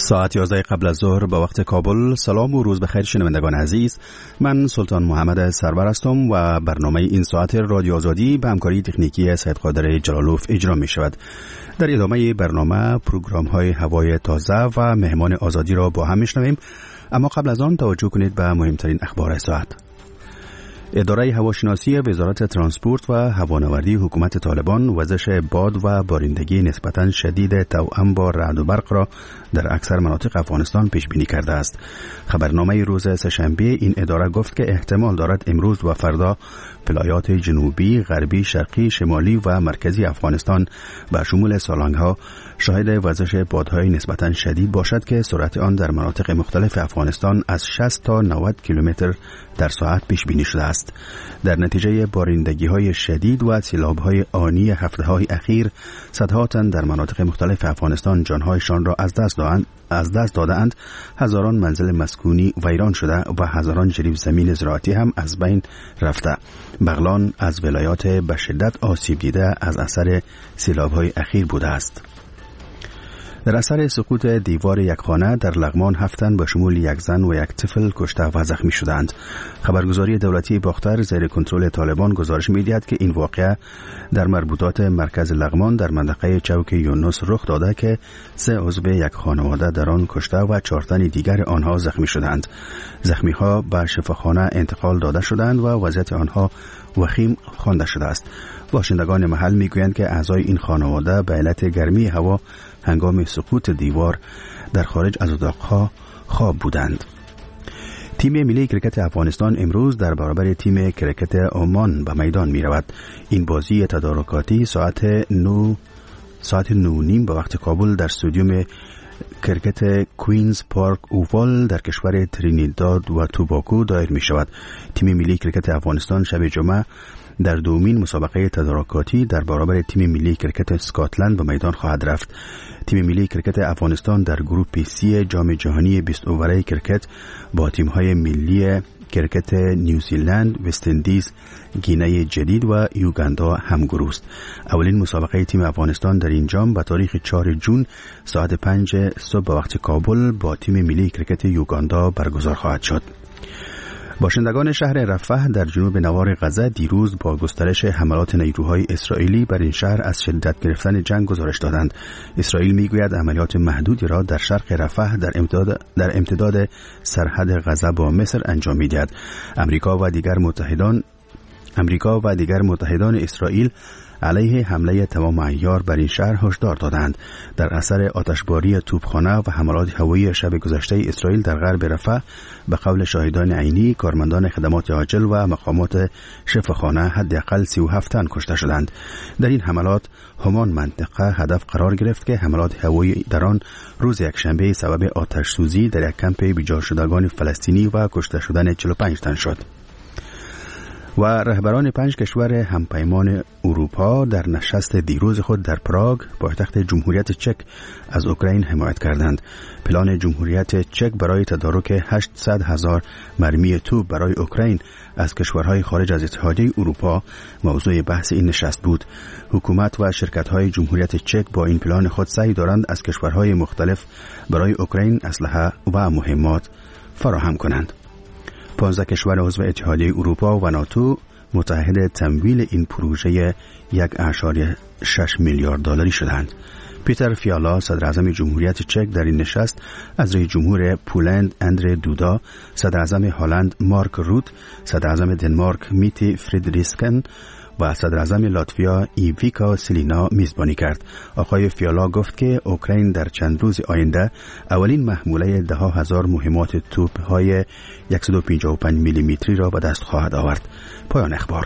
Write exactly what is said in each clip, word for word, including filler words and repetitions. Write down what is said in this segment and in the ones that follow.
ساعت یازده قبل از ظهر به وقت کابل. سلام و روز بخیر شنوندگان عزیز، من سلطان محمد سرور هستم و برنامه این ساعت رادیو آزادی به همکاری تکنیکی سید قادر جلالوف اجرا می شود. در ادامه برنامه پروگرام های هوای تازه و مهمان آزادی را با هم می شنویم، اما قبل از آن توجه کنید به مهمترین اخبار ساعت. اداره هواشناسی وزارت ترانسپورت و هوانوردی حکومت طالبان وزش باد و بارندگی نسبتاً شدید توأم با رعد و برق را در اکثر مناطق افغانستان پیش بینی کرده است. خبرنامه روز سه‌شنبه این اداره گفت که احتمال دارد امروز و فردا ولایات جنوبی، غربی، شرقی، شمالی و مرکزی افغانستان به شمول سالنگ‌ها شاهد وزش بادهای نسبتاً شدید باشد که سرعت آن در مناطق مختلف افغانستان از شصت تا نود کیلومتر در ساعت پیش بینی شده است. در نتیجه بارندگی‌های شدید و سیلاب‌های آنی هفته‌های اخیر، صدها تن در مناطق مختلف افغانستان جان‌هایشان را از دست دادند از دست دادند، هزاران منزل مسکونی ویران شده و هزاران جریب زمین زراعتی هم از بین رفته. بغلان از ولایات به شدت آسیب دیده از اثر سیلاب‌های اخیر بوده است. در اثر سقوط دیوار یک خانه در لغمان هفت تن به شمول یک زن و یک طفل کشته و زخمی شدند. خبرگزاری دولتی باختر زیر کنترل طالبان گزارش می‌دهد که این واقعه در مربوطات مرکز لغمان در منطقه چوک یونس رخ داده که سه عضو یک خانواده در آن کشته و چهار تن دیگر آنها زخمی شدند. زخمی‌ها به شفاخانه انتقال داده شدند و وضعیت آنها وخیم خوانده شده است. باشندگان محل میگویند که اعضای این خانواده به علت گرمی هوا هنگام سقوط دیوار در خارج از اتاقها خواب بودند. تیم ملی کرکت افغانستان امروز در برابر تیم کرکت عمان به میدان می رود. این بازی تدارکاتی ساعت نو ساعت نو نیم به وقت کابل در استادیوم کرکت کوینز پارک اووال در کشور ترینیداد و توباگو دایر می شود. تیم ملی کرکت افغانستان شب جمعه در دومین مسابقه تدارکاتی در برابر تیم ملی کرکت اسکاتلند به میدان خواهد رفت. تیم ملی کرکت افغانستان در گروپ سی جام جهانی بیست اووره کرکت با تیم‌های ملی کرکت نیوزیلند، وست اندیز، گینه جدید و یوگاندا همگروه است. اولین مسابقه تیم افغانستان در این جام به تاریخ چهارم ژوئن ساعت پنج صبح به وقت کابل با تیم ملی کرکت یوگاندا برگزار خواهد شد. باشندگان شهر رفح در جنوب نوار غزه دیروز با گسترش حملات نیروهای اسرائیلی بر این شهر از شدت گرفتن جنگ گزارش دادند. اسرائیل میگوید عملیات محدودی را در شرق رفح در امتداد در امتداد سرحد غزه با مصر انجام می‌دهد. امریکا و دیگر متحدان امریکا و دیگر متحدان اسرائیل علیه حمله تمام عیار بر این شهر هشدار دادند. در اثر آتشباری توپخانه و حملات هوایی شب گذشته اسرائیل در غرب رفح به قول شاهدان عینی کارمندان خدمات عاجل و مقامات شفاخانه حداقل سی و هفت تن کشته شدند. در این حملات همان منطقه هدف قرار گرفت که حملات هوایی در آن روز یکشنبه سبب آتش سوزی در یک کمپ بیجا شدگان فلسطینی و کشته شدن چهل و پنج تن شد. و رهبران پنج کشور همپیمان اروپا در نشست دیروز خود در پراگ پایتخت جمهوریت چک از اوکراین حمایت کردند. پلان جمهوریت چک برای تدارک هشتصد هزار مرمی توپ برای اوکراین از کشورهای خارج از اتحادیه اروپا موضوع بحث این نشست بود. حکومت و شرکت‌های جمهوریت چک با این پلان خود سعی دارند از کشورهای مختلف برای اوکراین اسلحه و مهمات فراهم کنند. پانزده کشور عضو اتحادیه اروپا و ناتو متحد تمویل این پروژه یک اشاری شش میلیارد دلاری شدند. پیتر فیالا صدر اعظم جمهوریت چک در این نشست از رئیس جمهور پولند اندری دودا، صدر اعظم هلند مارک روت، صدر اعظم دنمارک میتی فریدریسکن و صدر اعظم لاتویا ایویکا سلینا میزبانی کرد. آقای فیالا گفت که اوکراین در چند روز آینده اولین محموله ده هزار مهمات توپ های صد و پنجاه و پنج میلی متری را به دست خواهد آورد. پایان اخبار.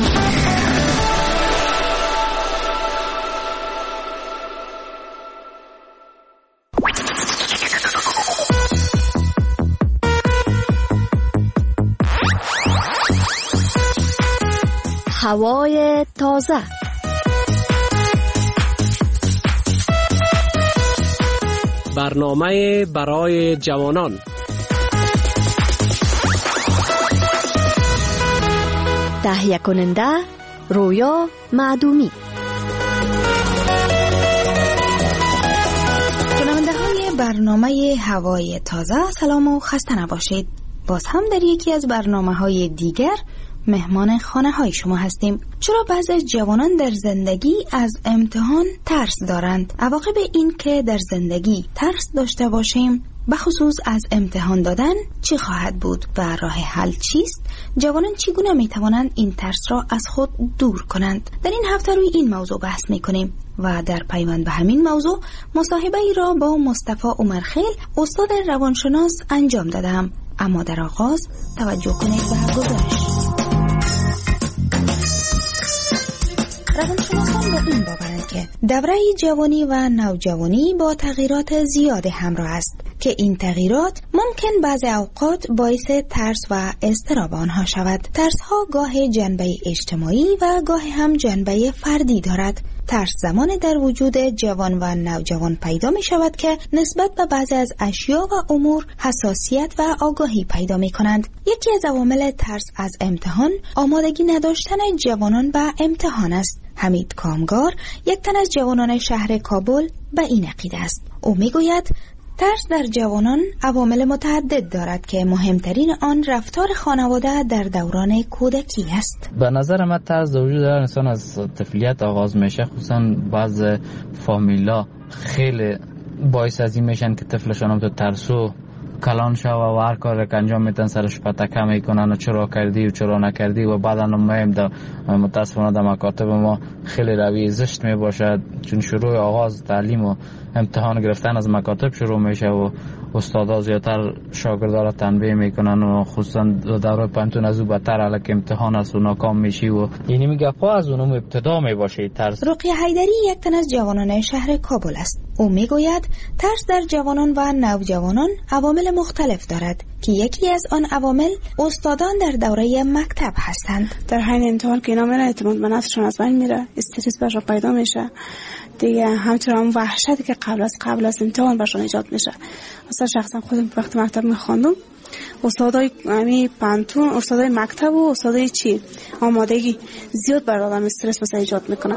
هوای تازه. برنامه برای جوانان. تهیه کننده رویا معدومی. شنونده های برنامه هوای تازه سلام و خسته نباشید. باز هم در یکی از برنامه‌های دیگر مهمان خانه های شما هستیم. چرا بعضی از جوانان در زندگی از امتحان ترس دارند؟ عواقب این که در زندگی ترس داشته باشیم بخصوص از امتحان دادن چی خواهد بود و راه حل چیست؟ جوانان چگونه می توانند این ترس را از خود دور کنند؟ در این هفته روی این موضوع بحث می کنیم و در پیوند به همین موضوع مصاحبه ای را با مصطفی عمرخیل استاد روانشناس انجام دادم. اما در آغاز توجه کنید به گزارش. روانشناسان با این باورند که دوره جوانی و نوجوانی با تغییرات زیاد همراه است که این تغییرات ممکن بعضی اوقات باعث ترس و اضطراب آنها شود. ترس ها گاه جنبه اجتماعی و گاه هم جنبه فردی دارد. ترس زمان در وجود جوان و نوجوان پیدا می شود که نسبت به بعضی از اشیا و امور حساسیت و آگاهی پیدا می کنند. یکی از عوامل ترس از امتحان آمادگی نداشتن جوانان به امتحان است. حمید کامگار، یک تن از جوانان شهر کابل، به این عقیده است. او می گوید ترس در جوانان عوامل متعدد دارد که مهمترین آن رفتار خانواده در دوران کودکی است. به نظر من ترس در وجود هر انسان از طفولیت آغاز میشه، خصوصا بعض فامیلا خیلی باعث از این میشن که طفلشان هم تو ترسو کلان شو و هر کار که انجام میدن سرش پتکه میکنن و چرا کردی و چرا نکردی و بعدا هم در متاسفانه در مکاتب ما خیلی روی زشت میباشد، چون شروع آغاز تعلیم و امتحان گرفتن از مکاتب شروع میشه و استادا زیادتر شاگردا را تنبیه میکنن و خصوصا دوره پنتون از او بدتر حالا که امتحان است و ناکام میشی و یعنی میگه پا از اونم ابتدا میباشه ترس. رقیه حیدری یک تن از جوانان شهر کابل است. او میگوید ترس در جوانان و نوجوانان عوامل مختلف دارد که یکی از آن عوامل استادان در دوره مکتب هستند. در حین امتحان که اینا میره اعتماد به نفسشون از بین میره، استرس برشون پیدا میشه دیگه، همچنین هم وحشتی که قبل از قبل از امتحان برشون ایجاد میشه. مثلا شخصا خودم وقتی مکتب میخواندم استادای امی پانتون، استادای مکتب و استادای چی آمادگی زیاد بر آدم استرس مثلا ایجاد میکنه.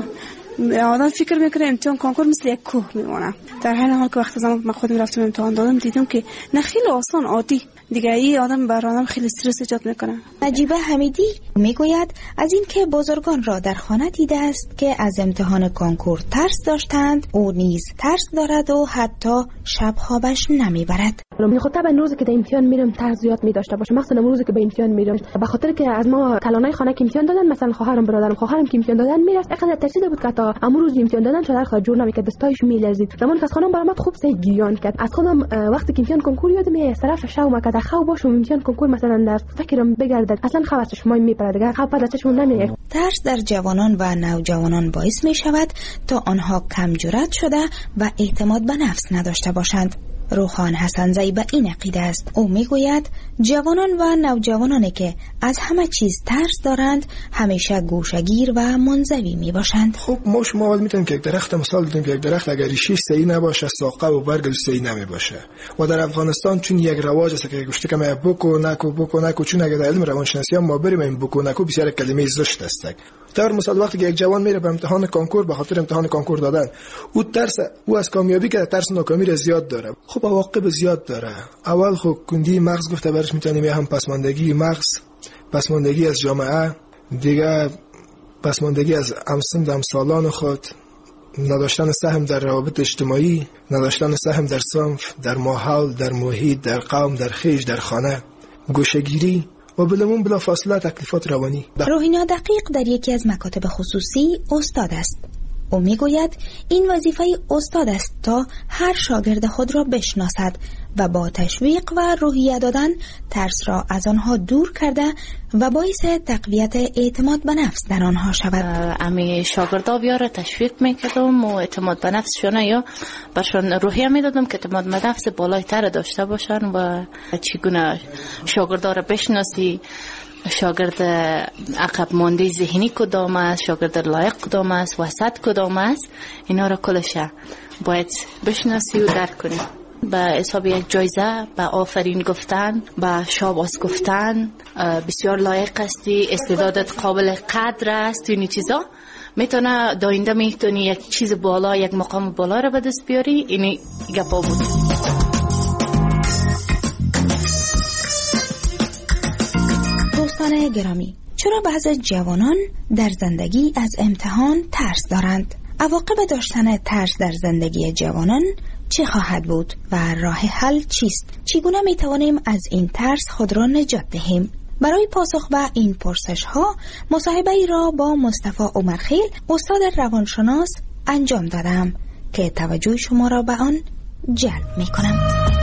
آدم فکر میکنه امتحان کنکور مثل یک کوه میمونه، در حال حال که وقتی زمان من خودم رفتم امتحان دادم دیدم که نه خیلی آسان عادی دیگه، ای آدم بر آدم خیلی استرس ایجاد میکنه. نجیبه حمیدی میگوید از این که بزرگان را در خانه دیده است که از امتحان کنکور ترس داشتند، او نیز ترس دارد و حتی شب خوابش نمیبرد. میخواد به روزی که در امتحان میرم ترس زیاد میداشته باشه، مثلا روزی که به امتحان میرم به خاطر که از ما کلانای خانه که امتحان دادن، مثلا خواهرم برادرم خواهرم که امتحان دادن میرفت اینقدر ترسیده بود که تا امروز امتحان دادن شده خود جور نمیکرد، دستایش میلرزید. زمان که از خانم برآمد خوب سه گیان کرد. از خودم وقتی که امتحان کنکور یادم میاد طرف شاو مکد خواب باشم امتحان کنکور مثلا در فکرم بگردد اصلا خواب از چشمای میپره دیگه، خواب بعد از چشم نمیاد. ترس در جوانان و نوجوانان باعث میشود تا آنها کم جرأت شده و اعتماد به نفس نداشته باشند. روحان حسنزی به این عقیده است. او میگوید جوانان و نوجوانانی که از همه چیز ترس دارند همیشه گوشه‌گیر و منزوی میباشند. خب ما شما اول میتونیم که یک درخت مثال بزنیم که یک درخت اگر ریشش صحیح نباشه ساقه و برگش صحیح نمیباشه. و در افغانستان چون یک رواج است که گوشته که ما بوکو نکو بوکو نکو، چون اگر در علم روانشناسی ما بریم این بوکو نکو بسیار کلمه زشت است. در مثال وقتی که یک جوان میره به امتحان کنکور به خاطر امتحان کنکور دادن، او ترس او از کامیابی که ترس ناکامی را زیاد داره. خب عواقب زیاد داره. اول خب کندی مغز گفته برش میتونیم، یا هم پسماندگی مغز، پسماندگی از جامعه، دیگه پسماندگی از همسن همسالان خود، نداشتن سهم در روابط اجتماعی، نداشتن سهم در صنف، در ماحول، در محیط، در قوم، در خیش، در خانه، گوشه‌گیری و بلمون بلا فاصله تکلیفات روانی. روحینا دقیق در یکی از مکاتب خصوصی استاد است. او میگوید این وظیفه استاد است تا هر شاگرد خود را بشناسد و با تشویق و روحیه دادن ترس را از آنها دور کرده و باعث تقویت اعتماد به نفس در آنها شود. امی شاگردا بیاره تشویق میکردم و اعتماد به نفسشون یا برشون روحیه میدادم که اعتماد به نفس بالای تر داشته باشن و چگونه شاگردا را بشناسی، شاگرد عقب مانده ذهنی کدام است، شاگرد لایق کدام است، وسط کدام است، اینا را کلش باید بشناسی و درک کنی. به حساب یک جایزه، به آفرین گفتن، به شاباس گفتن، بسیار لایق هستی، استعدادت قابل قدر است، اینی چیزا میتونه داینده میتونی یک چیز بالا، یک مقام بالا را به دست بیاری. اینی گپا بود. شنوندگان گرامی، چرا بعضی جوانان در زندگی از امتحان ترس دارند؟ عواقب داشتن ترس در زندگی جوانان چه خواهد بود و راه حل چیست؟ چگونه می توانیم از این ترس خود را نجات دهیم؟ برای پاسخ به این پرسش ها مصاحبه ای را با مصطفی عمرخیل، استاد روانشناس انجام دادم که توجه شما را به آن جلب می کنم.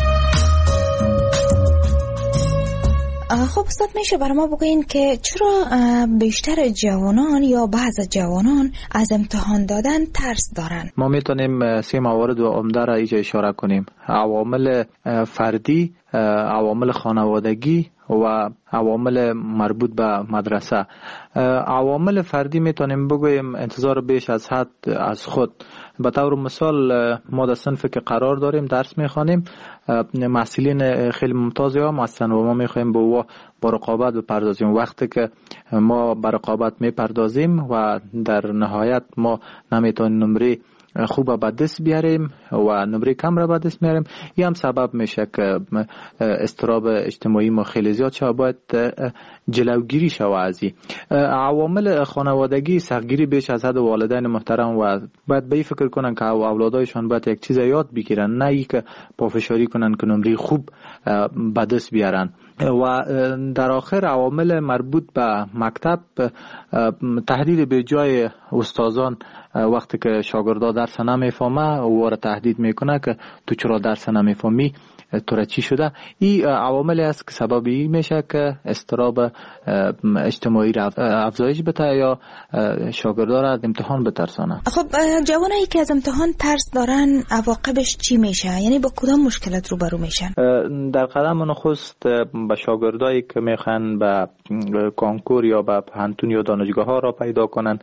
خب استاد، میشه برای ما بگوین که چرا بیشتر جوانان یا بعض جوانان از امتحان دادن ترس دارن؟ ما میتونیم سه موارد و عمده را اینجا اشاره کنیم: عوامل فردی، عوامل خانوادگی و عوامل مربوط به مدرسه. عوامل فردی میتونیم بگویم انتظار بیش از حد از خود. به طور مثال ما در صنفی که قرار داریم درس میخوانیم، محصلین خیلی ممتازی هم هستن و ما میخوایم به او با رقابت بپردازیم. وقتی که ما به رقابت میپردازیم و در نهایت ما نمیتونیم نمره خوب به دست بیاریم و نمره کم را به دست میاریم، این هم سبب میشه که اضطراب اجتماعی ما خیلی زیاد شود. باید جلوگیری شود از این عوامل خانوادگی. سختگیری بیش از حد والدین محترم و باید به این فکر کنن که اولادایشان باید یک چیز یاد بگیرن، نه ای که پافشاری کنن که نمره خوب به دست بیارن. و در آخر عوامل مربوط به مکتب، تهدید به جای استادان وقتی که شاگردا درس نمیفهمه او را تهدید میکنه که تو چرا درس نمیفهمی، تو را چی شده. این عواملی است که سببی میشه که اضطراب اجتماعی را افزایش بده یا شاگردا را از امتحان بترسانه. خب جوانایی که از امتحان ترس دارن عواقبش چی میشه؟ یعنی با کدام مشکلات روبرو میشن؟ در قدم نخست به شاگردایی که میخوان به کنکور یا به پانتون یا دانشگاه ها را پیدا کنن،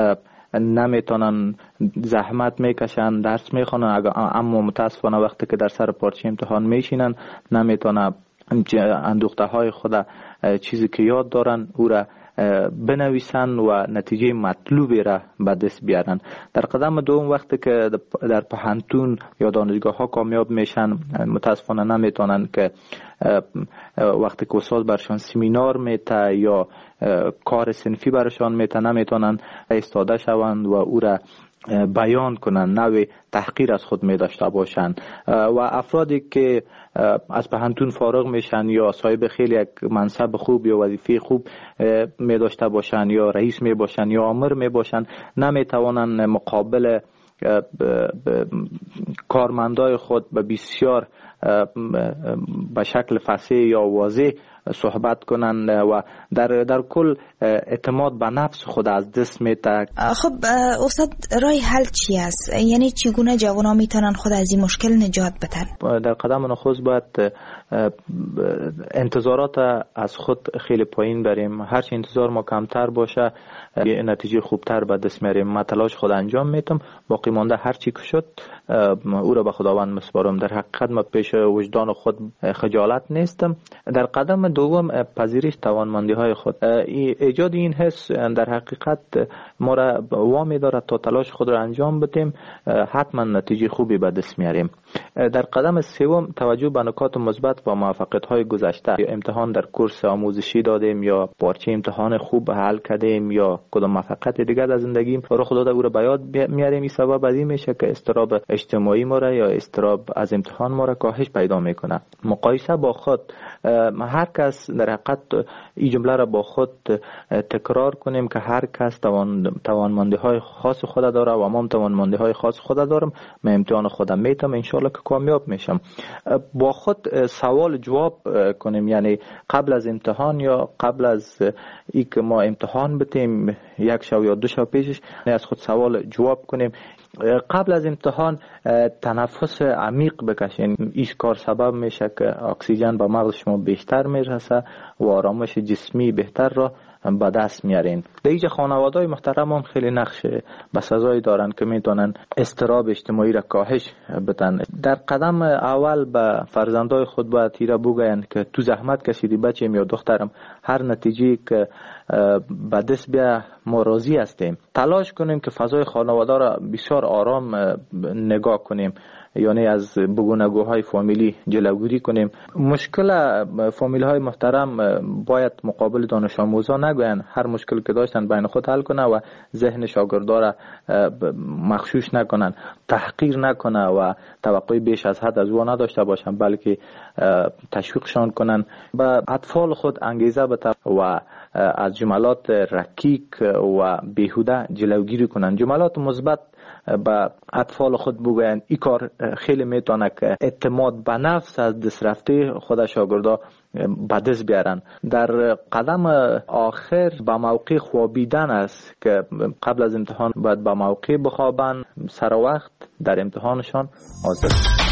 نمیتونن، زحمت میکشن، درس میخونن، اما متاسفانه وقتی که در سر پارچه امتحان میشینن نمیتونن اندوخته های خود چیزی که یاد دارن او را بنویسن و نتیجه مطلوبی را به دست بیارن. در قدم دوم وقتی که در پانتون یا دانشگاه ها کامیاب میشن، متاسفانه نمیتونن که وقتی که استاد برشان سمینار میته یا کار صنفی برشان میته نمیتونن ایستاده شوند و او را بیان کنن، نوع تحقیر از خود می داشته باشند. و افرادی که از پانتون فارغ میشن یا صاحب خیلی یک منصب خوب یا وظیفه خوب می داشته باشند یا رئیس می باشند یا آمر می باشند، نمی توانند مقابل کارمندای خود به بسیار به شکل فصیح یا واضح صحبت کنند و در در کل اعتماد به نفس خود از دست میده. خب استاد، راه حل چی است؟ یعنی چگونه جوانان میتونن خود از این مشکل نجات بدن؟ در قدم نخست باید انتظارات از خود خیلی پایین بریم. هرچی انتظار ما کمتر باشه نتیجه خوبتر به دست میاریم. من تلاش خود انجام میتم، باقی مانده هر چی که شد او را به خداوند مسپارم. در حقیقت ما پیش وجدان خود خجالت نیستم. در قدم دوم پذیرش توانمندی های خود. ایجاد این حس در حقیقت ما را وامی دارد تا تلاش خود را انجام بدیم، حتما نتیجه خوبی به دست میاریم. در قدم سوم توجه به نکات مثبت و موفقیت های گذشته. امتحان در کورس آموزشی دادیم یا پارچه امتحان خوب حل کردیم یا کدام موفقیت دیگر در زندگیم رو خدا او را به یاد میاریم. این سبب از این میشه که اضطراب اجتماعی ما را یا اضطراب از امتحان ما را کاهش پیدا میکنه. مقایسه با خود، هر کس در حقیقت این جمله را با خود تکرار کنیم که هر کس توان توانمندی های خاص خود داره و ما توانمندی های خاص خود دارم. من امتحان خودم میتم، ان شاء الله که کامیاب میشم. با خود سوال جواب کنیم، یعنی قبل از امتحان یا قبل از ای که ما امتحان بتیم یک شب یا دو شب پیشش از خود سوال جواب کنیم. قبل از امتحان تنفس عمیق بکشین. این کار سبب میشه که اکسیژن به مغز شما بیشتر میرسه و آرامش جسمی بهتر را به دست میارین. در اینجا خانواده‌های محترم هم خیلی نقش بسزایی دارن که میتونن اضطراب اجتماعی را کاهش بدن. در قدم اول به فرزندای خود باید ایرا بگوین که تو زحمت کشیدی بچه‌م یا دخترم، هر نتیجه که به دست بیا ما راضی هستیم. تلاش کنیم که فضای خانواده را بسیار آرام نگاه کنیم. یعنی از بگونگوهای فامیلی جلوگیری کنیم. مشکل فامیل های محترم باید مقابل دانش آموزان نگوین، هر مشکل که داشتن بین خود حل کنه و ذهن شاگردا را مغشوش نکنن، تحقیر نکنه و توقع بیش از حد از او نداشته باشن، بلکه تشویقشان کنن، به اطفال خود انگیزه بده و از جملات رکیک و بیهوده جلوگیری کنن. جملات مثبت به اطفال خود بگوین. این کار خیلی میتونه که اعتماد به نفس از دست رفته خود شاگردا به دست بیارن. در قدم آخر به موقع خوابیدن است که قبل از امتحان باید به موقع بخوابن، سر وقت در امتحانشان حاضر.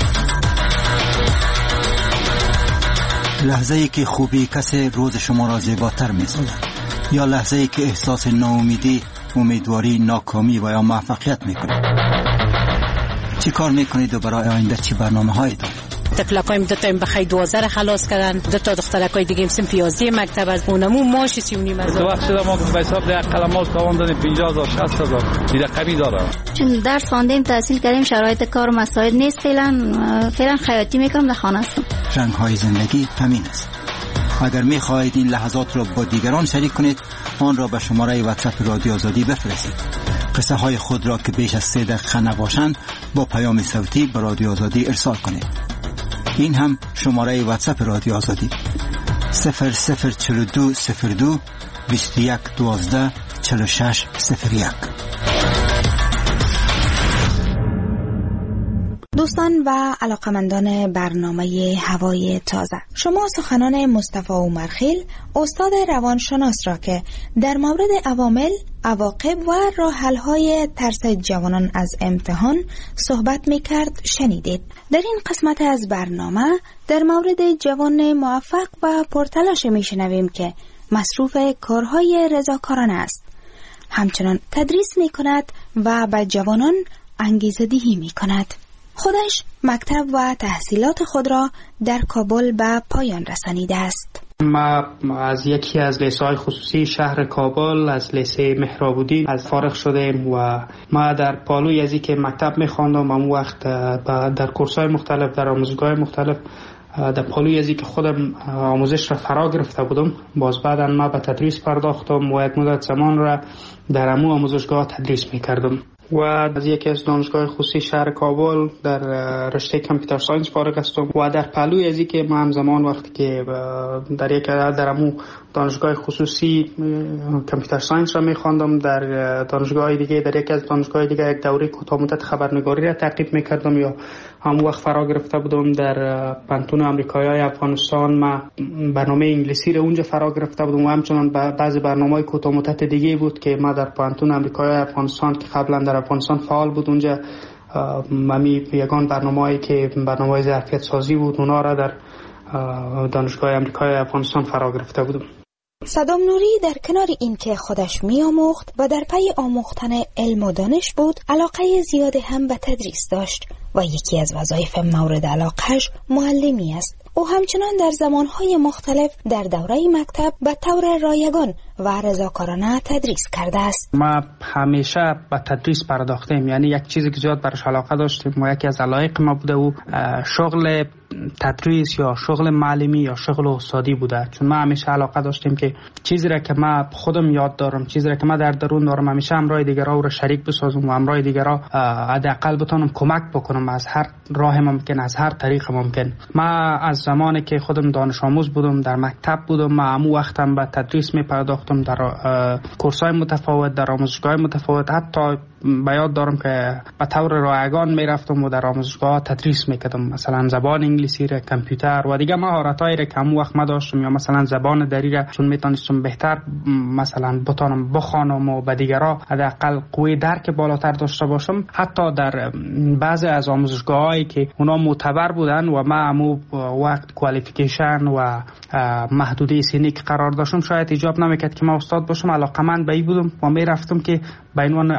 لحظه ای که خوبی کسی روز شما را زیباتر می‌سازد، یا لحظه ای که احساس ناامیدی، امیدواری، ناکامی و یا موفقیت میکنید. چی کار میکنید و برای آینده چی برنامه هایی دارید؟ تفلقایم دو تا بخی دوازده را خلاص کردن، دو تا دخترکای دیگه هم سمپیازی مکتب از اونمو ماشی سی و نیم هزار. دو وقت شده ما به حساب ده قلمات تاوان دادیم پنجاه هزار شصت هزار دیده قوی داره. چون درس خواندیم تحصیل کردیم، شرایط کار مساعد نیست، فعلا فعلا خیاطی میکنم، در خانه هستم. رنگ های زندگی همین است. اگر میخواهید این لحظات را با دیگران شریک کنید، آن را به شماره واتساپ رادیو آزادی بفرستید. قصه های خود را که بیش از سه دقیقه نباشند با پیام صوتی به رادیو آزادی ارسال کنید. این هم شماره واتساپ رادیو آزادی صفر صفر چهل و دو صفر دو بیست و یک دوازده چهل و شش صفر یک. دوستان و علاقمندان برنامه هوای تازه، شما سخنان مصطفی عمرخیل، استاد روانشناس را که در مورد عوامل، عواقب و راه‌حل‌های ترس جوانان از امتحان صحبت می‌کرد شنیدید. در این قسمت از برنامه در مورد جوان موفق و پرتلاش می‌شنویم که مصروف کارهای رضاکارانه است. همچنان تدریس می‌کند و به جوانان انگیزه‌دهی می‌کند. خودش مکتب و تحصیلات خود را در کابل به پایان رسانیده است. ما از یکی از لیسه‌های خصوصی شهر کابل، از لیسه مهراب‌الدین از فارغ شدیم و ما در پالوی از که مکتب می‌خواندم، اون وقت در کورس‌های مختلف، در آموزشگاه مختلف در پالوی از که خودم آموزش را فرا گرفته بودم. باز بعدا ما به تدریس پرداختم و یک مدت زمان را در امو آموزشگاه تدریس می‌کردم و از یکی از دانشگاه خصوصی شهر کابل در رشته کامپیوتر ساینس فارغ هستم و در پهلوی از اینکه ما همزمان وقتی که در یک در همون دانشگاه خصوصی کامپیوتر ساینس را می‌خواندم، در دانشگاه دیگه در یک از دانشگاه دیگه یک دوره کوتاه مدت خبرنگاری را تعقیب می‌کردم یا هم وقت فرا گرفته بودم. در پانتون آمریکایی افغانستان ما برنامه انگلیسی را اونجا فرا گرفته بودم و همچنان بعضی برنامه‌های کوتاه مدت دیگه بود که ما در پانتون آمریکایی افغانستان که قبلا در افغانستان فعال بود، اونجا ممی یگان برنامه‌ای که برنامه ظرفیت سازی بود اونا را در دانشگاه آمریکایی افغانستان فرا گرفته بودم. صدام نوری در کنار این که خودش می آموخت و در پی آموختن علم و دانش بود، علاقه زیادی هم به تدریس داشت و یکی از وظایف مورد علاقهش معلمی است. او همچنان در زمانهای مختلف در دوره مکتب به طور رایگان و رضاکارانه تدریس کرده است. ما همیشه به تدریس پرداختیم، یعنی یک چیزی که زیاد برش علاقه داشتیم و یکی از علایق ما بوده و شغل تدریس یا شغل معلمی یا شغل استادی بوده. چون ما همیشه علاقه داشتیم که چیزی را که ما خودم یاد دارم، چیزی را که ما در درون دارم، همیشه همراه دیگران رو شریک بسازم و همراه دیگران حداقل بتونم کمک بکنم از هر راه ممکن، از هر طریق ممکن. ما از زمانی که خودم دانش آموز بودم، در مکتب بودم، ما همو وقتم به تدریس می پرداختم در کورس‌های متفاوت، در آموزشگاه متفاوت. حتی به یاد دارم که به طور رایگان می رفتم و در آموزشگاه تدریس می کردم، مثلا زبان انگلیسی را، کامپیوتر و دیگه مهارت‌هایی را که همو وقت ما داشتم، یا مثلا زبان دری را چون می تونستم بهتر مثلا بتونم بخوانم و به دیگران حداقل قوی درک بالاتر داشته باشم. حتی در بعضی از آموزشگاهایی که اونا معتبر بودن و ما همو وقت کوالیفیکیشن و محدوده سنی که قرار داشتم، شاید ایجاب نمیکرد که ما استاد باشم. علاقمند به این بودم و می رفتم که به عنوان همکار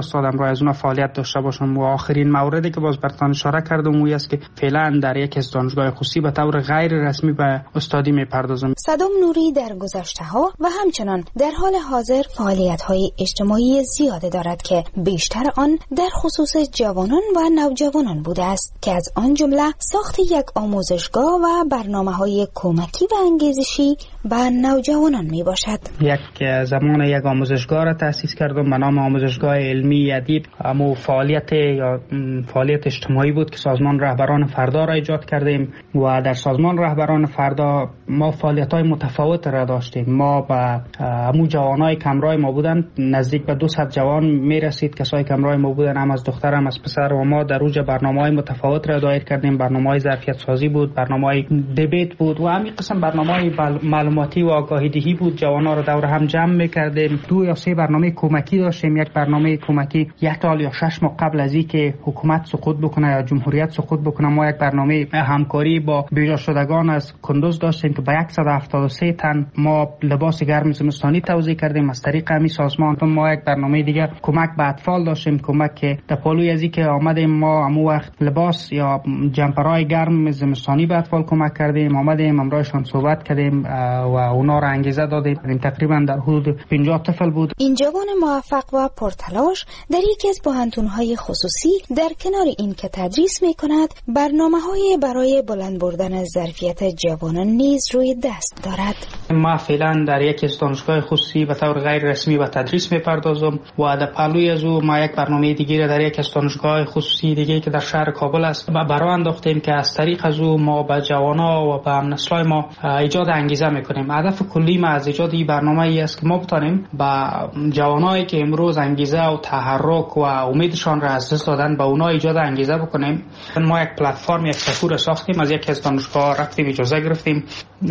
فرستادم را از اونها فعالیت داشته باشم. و آخرین موردی که باز برتان اشاره کردم اون است که فعلا در یک از دانشگاه خصوصی به طور غیر رسمی به استادی میپردازم. صدام نوری در گذشته ها و همچنان در حال حاضر فعالیت های اجتماعی زیاده دارد که بیشتر آن در خصوص جوانان و نوجوانان بوده است که از آن جمله ساخت یک آموزشگاه و برنامه‌های کمکی و انگیزشی به نوجوانان می باشد. یک زمان یک آموزشگاه را تأسیس کردم به نام آموزشگاه علمی ادیب. اما فعالیت یا فعالیت اجتماعی بود که سازمان رهبران فردا را ایجاد کردیم و در سازمان رهبران فردا ما فعالیت‌های متفاوت را داشتیم. ما با همون جوانای کمرای ما بودن نزدیک به دویست جوان می رسید، کسای کمرای ما بودن، هم از دختر هم از پسر، و ما در اوج برنامه‌های متفاوت را دایر کردیم. برنامه‌های ظرفیت سازی بود، برنامه‌های دیبیت بود و همین قسم برنامه‌های معلوماتی و آگاهی دهی بود. جوانا را دور هم جمع می‌کردیم. دو یا سه برنامه کمکی داشتیم. یک برنامه کمکی یک سال یا شش ماه قبل از اینکه حکومت سقوط بکنه یا جمهوریت سقوط بکنه ما یک برنامه همکاری با بیجا شدگان از کندوز داشتیم که با صد و هفتاد و سه تن ما لباس گرم زمستانی توزیع کردیم از طریق همین سازمان. ما یک برنامه دیگه کمک به اطفال داشتیم، کمک که در پالوی از اینکه آمدیم ما همون وقت لباس یا جمپرهای گرم زمستانی به اطفال کمک کردیم، آمدیم امرایشان صحبت کردیم و اونا را انگیزه دادیم. تقریبا در حدود پنجاه طفل بود. این جوان موفق و پرتلاش در یکی از پوهنتون‌های خصوصی در کنار این که تدریس می‌کند برنامه‌های برای بلند بردن ظرفیت جوانان نیز روی دست دارد. ما فعلا در یکی از دانشگاه خصوصی به طور غیر رسمی به تدریس می‌پردازم و در پهلوی از او ما یک برنامه دیگه را در یک از دانشگاه خصوصی دیگه که در شهر کابل است برای انداختیم که از طریق از او ما به جوانا و به نسل‌های ما ایجاد انگیزه می‌کنیم. هدف کلی ما از ایجاد این برنامه ای است که ما بتانیم با جوانایی که امروز انگیزه و تحرک و امیدشان را از دست دادن به اونا ایجاد انگیزه بکنیم. ما یک پلتفرم یک سفور ساختیم، از یک از دانشگاه رفتیم اجازه گرفتیم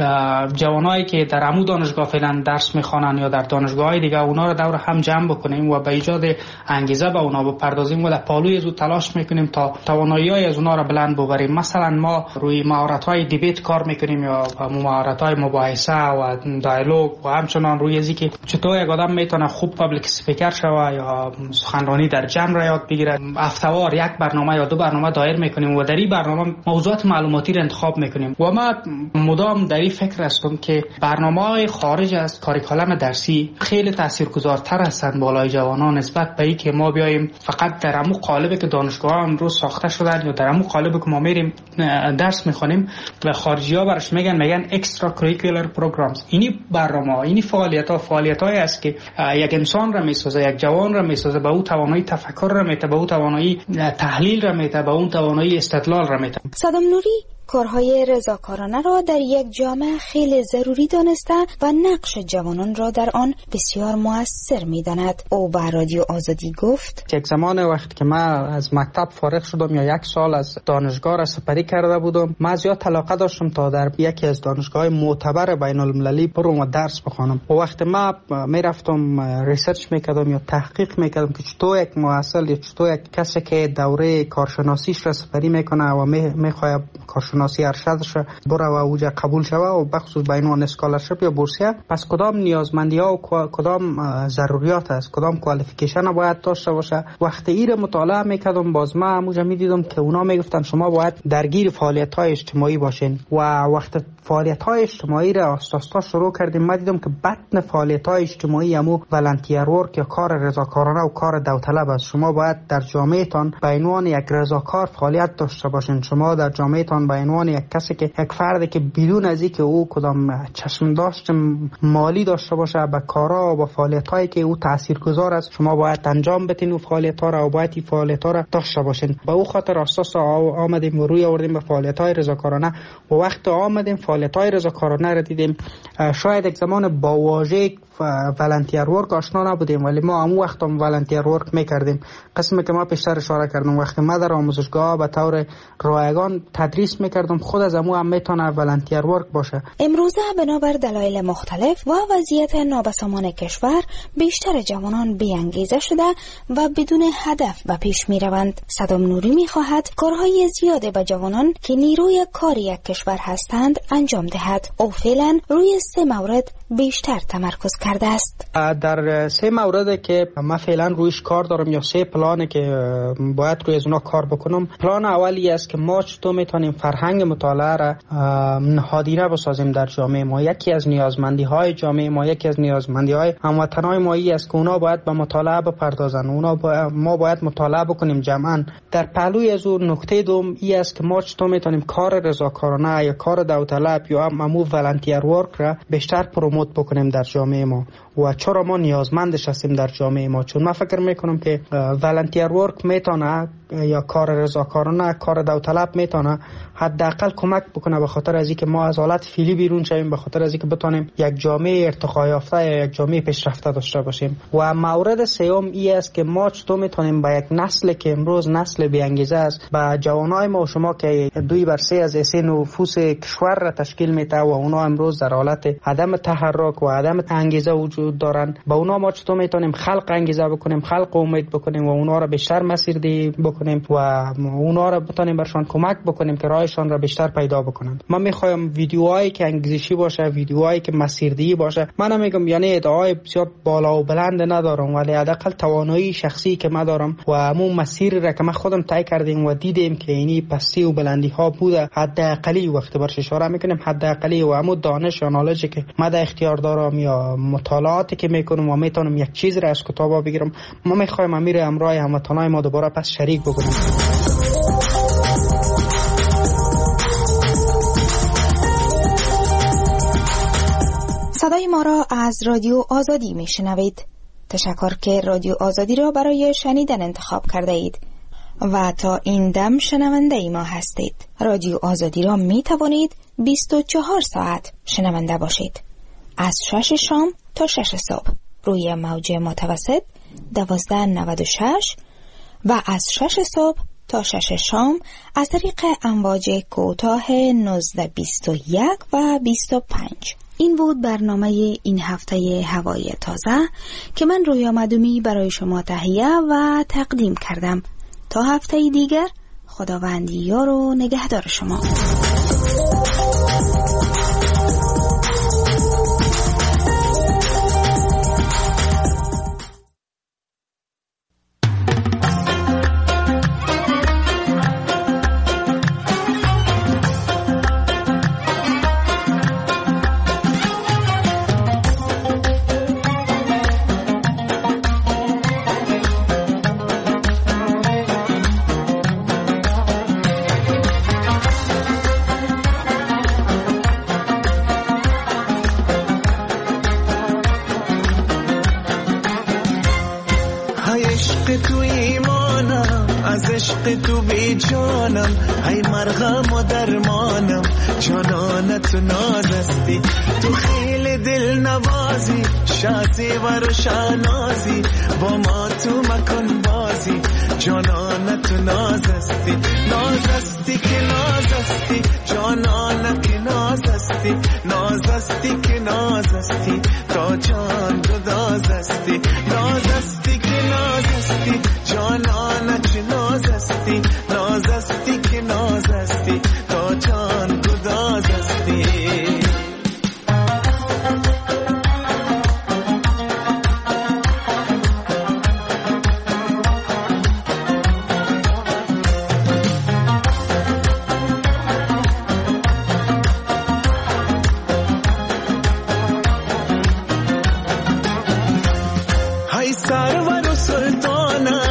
جوانایی که در عمو دانشگاه فعلا درس میخوانن یا در دانشگاه‌های دیگه اونا رو دور هم جمع بکنیم و به ایجاد انگیزه به اونا بپردازیم و در پالوی از او تلاش میکنیم تا توانایی‌های از اونا رو بلند ببریم. مثلا ما روی مهارت‌های دیبیت کار میکنیم یا مهارت‌های مباحثه و دیالوگ و همچنان روی ازی که چطور یک آدم میتونه خوب پابلیک اسپیکر شوه یا سخنرانی در جمع را یاد بگیره. هفته‌وار یک برنامه یا دو برنامه دایر میکنیم و در این برنامه موضوعات معلوماتی را انتخاب میکنیم و ما مدام در این فکر هستم که برنامه‌های خارج از کاریکولم درسی خیلی تاثیرگذارتر هستند بالای جوانان نسبت به اینکه ما بیایم فقط در همون قالبی که دانشگاه امروز ساخته شدن یا در همون قالبی که ما میریم درس میخونیم و خارجی‌ها برش میگن میگن اکسترا کریکولر پروگرامز. اینی برنامه اینی فعالیت‌ها فعالیت‌هایی است که یک انسان را میسازه، یک جوان را میسازه، به او توانایی تفکر را میده، به او توانایی تحلیل را میده، به اون توانایی استدلال را میده. صدام نوری کارهای رضاکارانه را در یک جامعه خیلی ضروری دانسته و نقش جوانان را در آن بسیار مؤثر می‌داند. او به رادیو آزادی گفت: یک زمان وقتی که من از مکتب فارغ شدم یا یک سال از دانشگاه را سپری کرده بودم، من زیاد علاقه داشتم تا در یکی از دانشگاه‌های معتبر بین‌المللی برم و درس بخوانم. و وقتی من میرفتم ریسرچ میکردم یا تحقیق میکردم که چطور یک محصل یا چطور یک کسی که دوره کارشناسیش را سپری میکنه و میخواد کارشناسی ارشدش بره و اوجا قبول شوه و بخصوص به عنوان اسکالرشپ یا بورسیه، پس کدام نیازمندی ها و کدام ضروریات است، کدام کوالیفیکیشن باید داشته باشه. وقتی این مطالعه میکردم باز ما همونجا میدیدم که اونا میگفتن شما باید درگیر فعالیت های اجتماعی باشین و وقتی فعالیت های اجتماعی را آستاستا شروع کردیم ما دیدم که بطن فعالیت های اجتماعی همو ولنتیر ورک یا کار رضاکارانه و کار داوطلب است. شما باید در جامعهتان به عنوان یک رضاکار فعالیت داشته باشین. شما در جامعهتان به عنوان یک کسی که یک فردی که بدون از اینکه او کدام چشم داشت مالی داشته باشه به کارا و با فعالیت هایی که او تاثیرگذار است شما باید انجام بدین و فعالیت ها را و باید این فعالیت ها را داشته باشین. به او خاطر اساس آمدیم و روی آوردیم به فعالیت های رضاکارانه و وقت آمدیم فعالیت های رضاکارانه را دیدیم. شاید یک زمان با واژه ولنتیر ورک آشنا نبودیم ولی ما همون وقت هم ولنتیر ورک میکردیم. قسمی که ما پیشتر اشاره کردم وقتی ما در آموزشگاه به طور رایگان تدریس میکردم خود از همون هم میتونه ولنتیر ورک باشه. امروزه بنابر دلایل مختلف و وضعیت نابسامان کشور بیشتر جوانان بی‌انگیزه شده و بدون هدف به پیش میروند. صدام نوری میخواهد کارهای زیاده به جوانان که نیروی کار یک کشور هستند انجام دهد. او فعلا روی سه مورد بیشتر تمرکز کرده است. در سه مورد که من فعلا رویش کار دارم یا سه پلانه که باید روی از اونا کار بکنم. پلان اولی است که ما چطور میتونیم فرهنگ مطالعه را نهادینه بسازیم در جامعه ما. یکی از نیازمندی های جامعه ما، یکی از نیازمندی های هموطنای ما ای است که اونا باید به مطالعه بپردازن. اونا با... ما باید مطالعه بکنیم جمعا. در پهلوی از اون نکته دوم ای است که ما چطور میتونیم کار رضاکارانه یا کار داوطلب یا امو والنتیر ورک را بیشتر پروموت بکنیم در جامعه ما و چرا ما نیازمندش هستیم در جامعه ما. چون من فکر میکنم که والنتیر ورک میتونه یا کار رضاکارانه، کار داوطلب میتونه حداقل کمک بکنه به خاطر از اینکه ما از حالت فعلی بیرون شویم، به خاطر از اینکه بتونیم یک جامعه ارتقا یافته یا یک جامعه پیشرفته داشته باشیم. و مورد سوم ای است که ما چطور میتونیم با یک نسل که امروز نسل بی انگیزه است، با جوانای ما و شما که دوی بر سه از سه نفوس کشور را تشکیل میده و اونا امروز در حالت عدم تحرک و عدم انگیزه وجود دارن، با اونا ما چطور میتونیم خلق انگیزه بکنیم، خلق امید بکنیم و اونا را بیشتر مسیردهی بکنیم و اونا را بتونیم برشان کمک بکنیم که راهشان را بیشتر پیدا بکنند. من میخوایم ویدیوهایی که انگیزشی باشه، ویدیوهایی که مسیردهی باشه. من نمیگم یعنی ادعای بسیار بالا و بلند ندارم، ولی حداقل توانایی شخصی که من دارم و همون مسیر را که من خودم طی کردیم و دیدیم که یعنی پستی و بلندی ها بوده، حداقلی وقت برش اشاره میکنیم حداقلی و همون دانش یا نالجی که من در اختیار دارم یا مطالعاتی که میکنم و میتونم یک چیز را از کتابا بگیرم، ما میخوایم امیر امرای هموطنای ما دوباره پس شریک بکنیم. صدای ما را از رادیو آزادی میشنوید. تشکر که رادیو آزادی را برای شنیدن انتخاب کرده اید و تا این دم شنونده ای ما هستید. رادیو آزادی را می توانید بیست و چهار ساعت شنونده باشید، از شش شام تا شش صبح روی موج متوسط دوازده نود و شش و از شش صبح تا شش شام از طریق امواج کوتاه نوزده بیست و یک و بیست و پنج. این بود برنامه این هفته هوای تازه که من رویا مدومی برای شما تهیه و تقدیم کردم. تا هفته دیگر، خداوند یار و نگهدار شما. تو بی جانم، ای مرغم و درمانم، جانانت نازستی، تو خیلی دل نوازی، شازی و روشنازی، با ما تو مکن بازی، جانانت نازستی، نازستی که نازستی، جانانت نازستی، نازستی که نازستی، تا جان گدازستی، نازستی که نازستی، جانانت نازستی، نازستی که نازستی، تا جان گدازستی. های سرور و سلطانه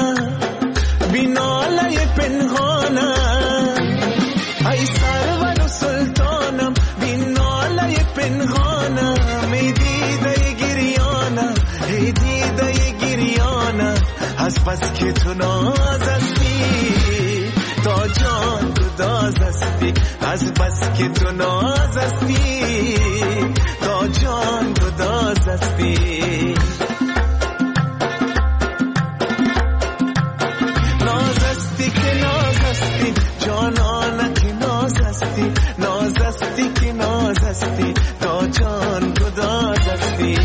بیناله پنهانه، ای سرور و سلطانم بیناله پنهانه، می دیده گریانه، ای دیده گریانه، از بس که تو نازستی، تا جان گدازستی، از بس که تو نازستی، تا جان گدازستی. نازستی که نازستی، تا جان گدازستی.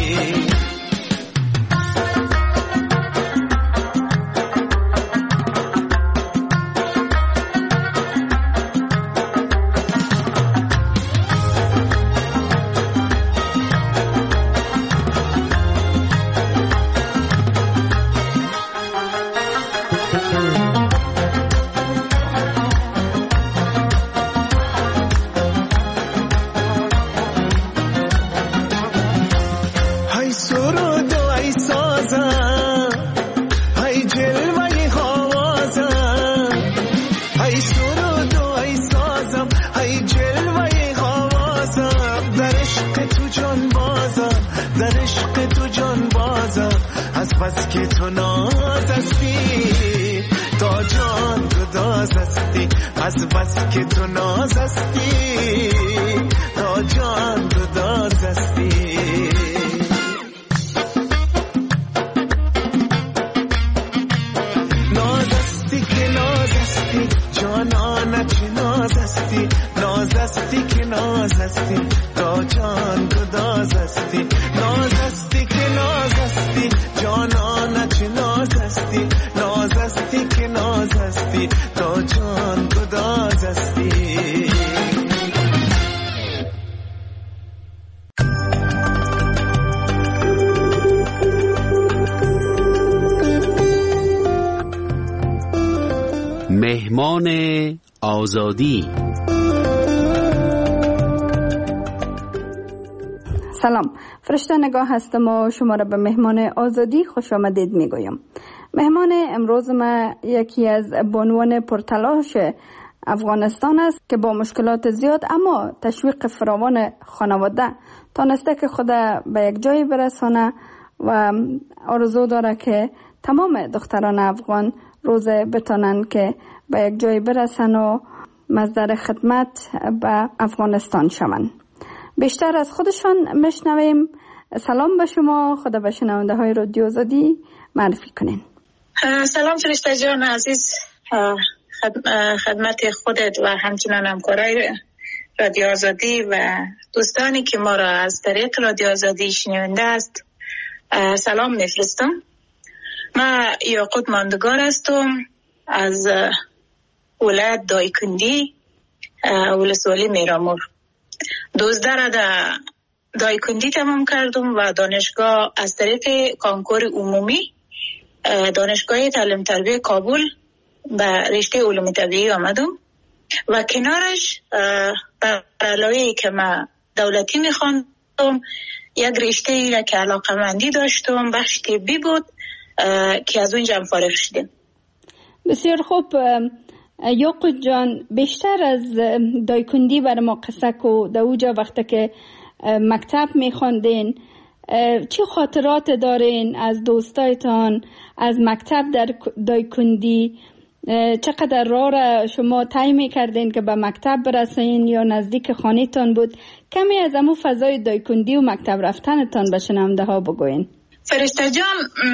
جان بازم از بس که تو ناز هستی تا جان گداز هستی از بس که تو ناز هستی تا جان گداز هستی ناز هستی که ناز هستی جانانه چه ناز هستی ناز هستی که ناز هستی تا جان گداز هستی ناز هستی که ناز هستی جانانه چه ناز هستی ناز هستی که ناز هستی تا جان گداز هستی مهمان آزادی. سلام، فرشته نگاه هستم و شما را به مهمان آزادی خوش آمدید میگویم. مهمان امروز ما یکی از بانوان پرتلاش افغانستان است که با مشکلات زیاد اما تشویق فراوان خانواده تانسته که خود به یک جایی برسانه و آرزو داره که تمام دختران افغان روز بتانن که به یک جایی برسن و مصدر خدمت به افغانستان شوند. بیشتر از خودشان میشنویم. سلام به شما، خدا به شنونده های رادیو آزادی معرفی کنین. سلام فرشته جان عزیز، خدمت خودت و همچنان همکارای رادیو آزادی و دوستانی که ما را از طریق رادیو آزادی شنونده است سلام میفرستم. ما یاقوت ماندگار هستم از ولایت دایکندی ولسوالی میرامور. دوزده را در دایکندی تمام کردم و دانشگاه از طریق کنکور عمومی دانشگاه تعلیم تربیه کابل به رشته علوم طبیعی آمدم و کنارش بر علاوه که ما دولتی میخواندم یک رشته ای را که علاقه مندی داشتم بخش طبی بود که از اونجا هم فارغ شدیم. بسیار خوب یاقوت جان، بیشتر از دایکندی بر ما قصه کو. در اوجا وقتی که مکتب میخواندین چه خاطرات دارین از دوستایتان از مکتب در دایکندی؟ چقدر راه را شما طی میکردین که به مکتب برسین یا نزدیک خانه‌تان بود؟ کمی از امو فضای دایکندی و مکتب رفتنتان به شنونده ها بگوین. فرشته جان،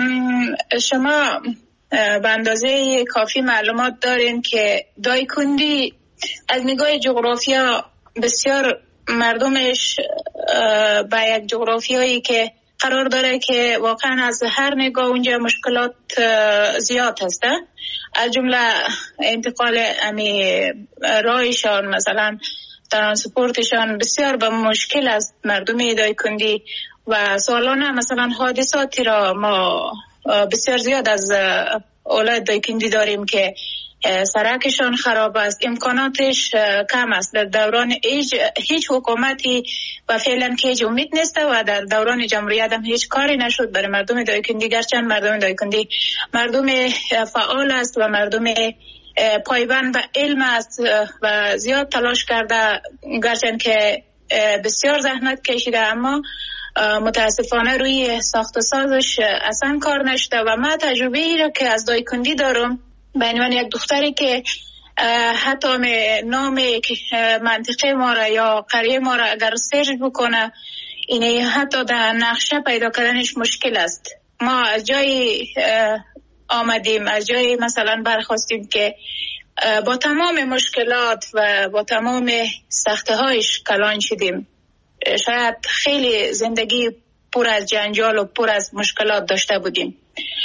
شما به اندازه کافی معلومات دارین که دایکندی از نگاه جغرافیا بسیار مردمش با یک جغرافیایی که قرار داره که واقعا از هر نگاه اونجا مشکلات زیاد هسته، از جمله انتقال امی راهشان مثلا ترانسپورتشان بسیار به مشکل است مردم دایکندی و سالانه مثلا حادثاتی را ما بسیار زیاد از اولاد دایکندی داریم که سرکشان خراب است، امکاناتش کم است. در دوران هیچ, هیچ حکومتی و فعلا که هیچ امید نیست و در دوران جمهوریت هم هیچ کاری نشد برای مردم دایکندی، گرچند مردم دایکندی مردم فعال است و مردم پایبند به علم است و زیاد تلاش کرده، گرچند که بسیار زحمت کشیده اما متاسفانه روی ساخت و سازش اصلا کار نشده. و من تجربه ای را که از دایکندی دارم به عنوان یک دختری که حتی نام منطقه ما را یا قریه ما را اگر سرچ بکنه اینه حتی در نقشه پیدا کردنش مشکل است. ما از جای آمدیم، از جای مثلا برخواستیم که با تمام مشکلات و با تمام سخته هایش کلان شدیم. شاید خیلی زندگی پر از جنجال و پر از مشکلات داشته بودیم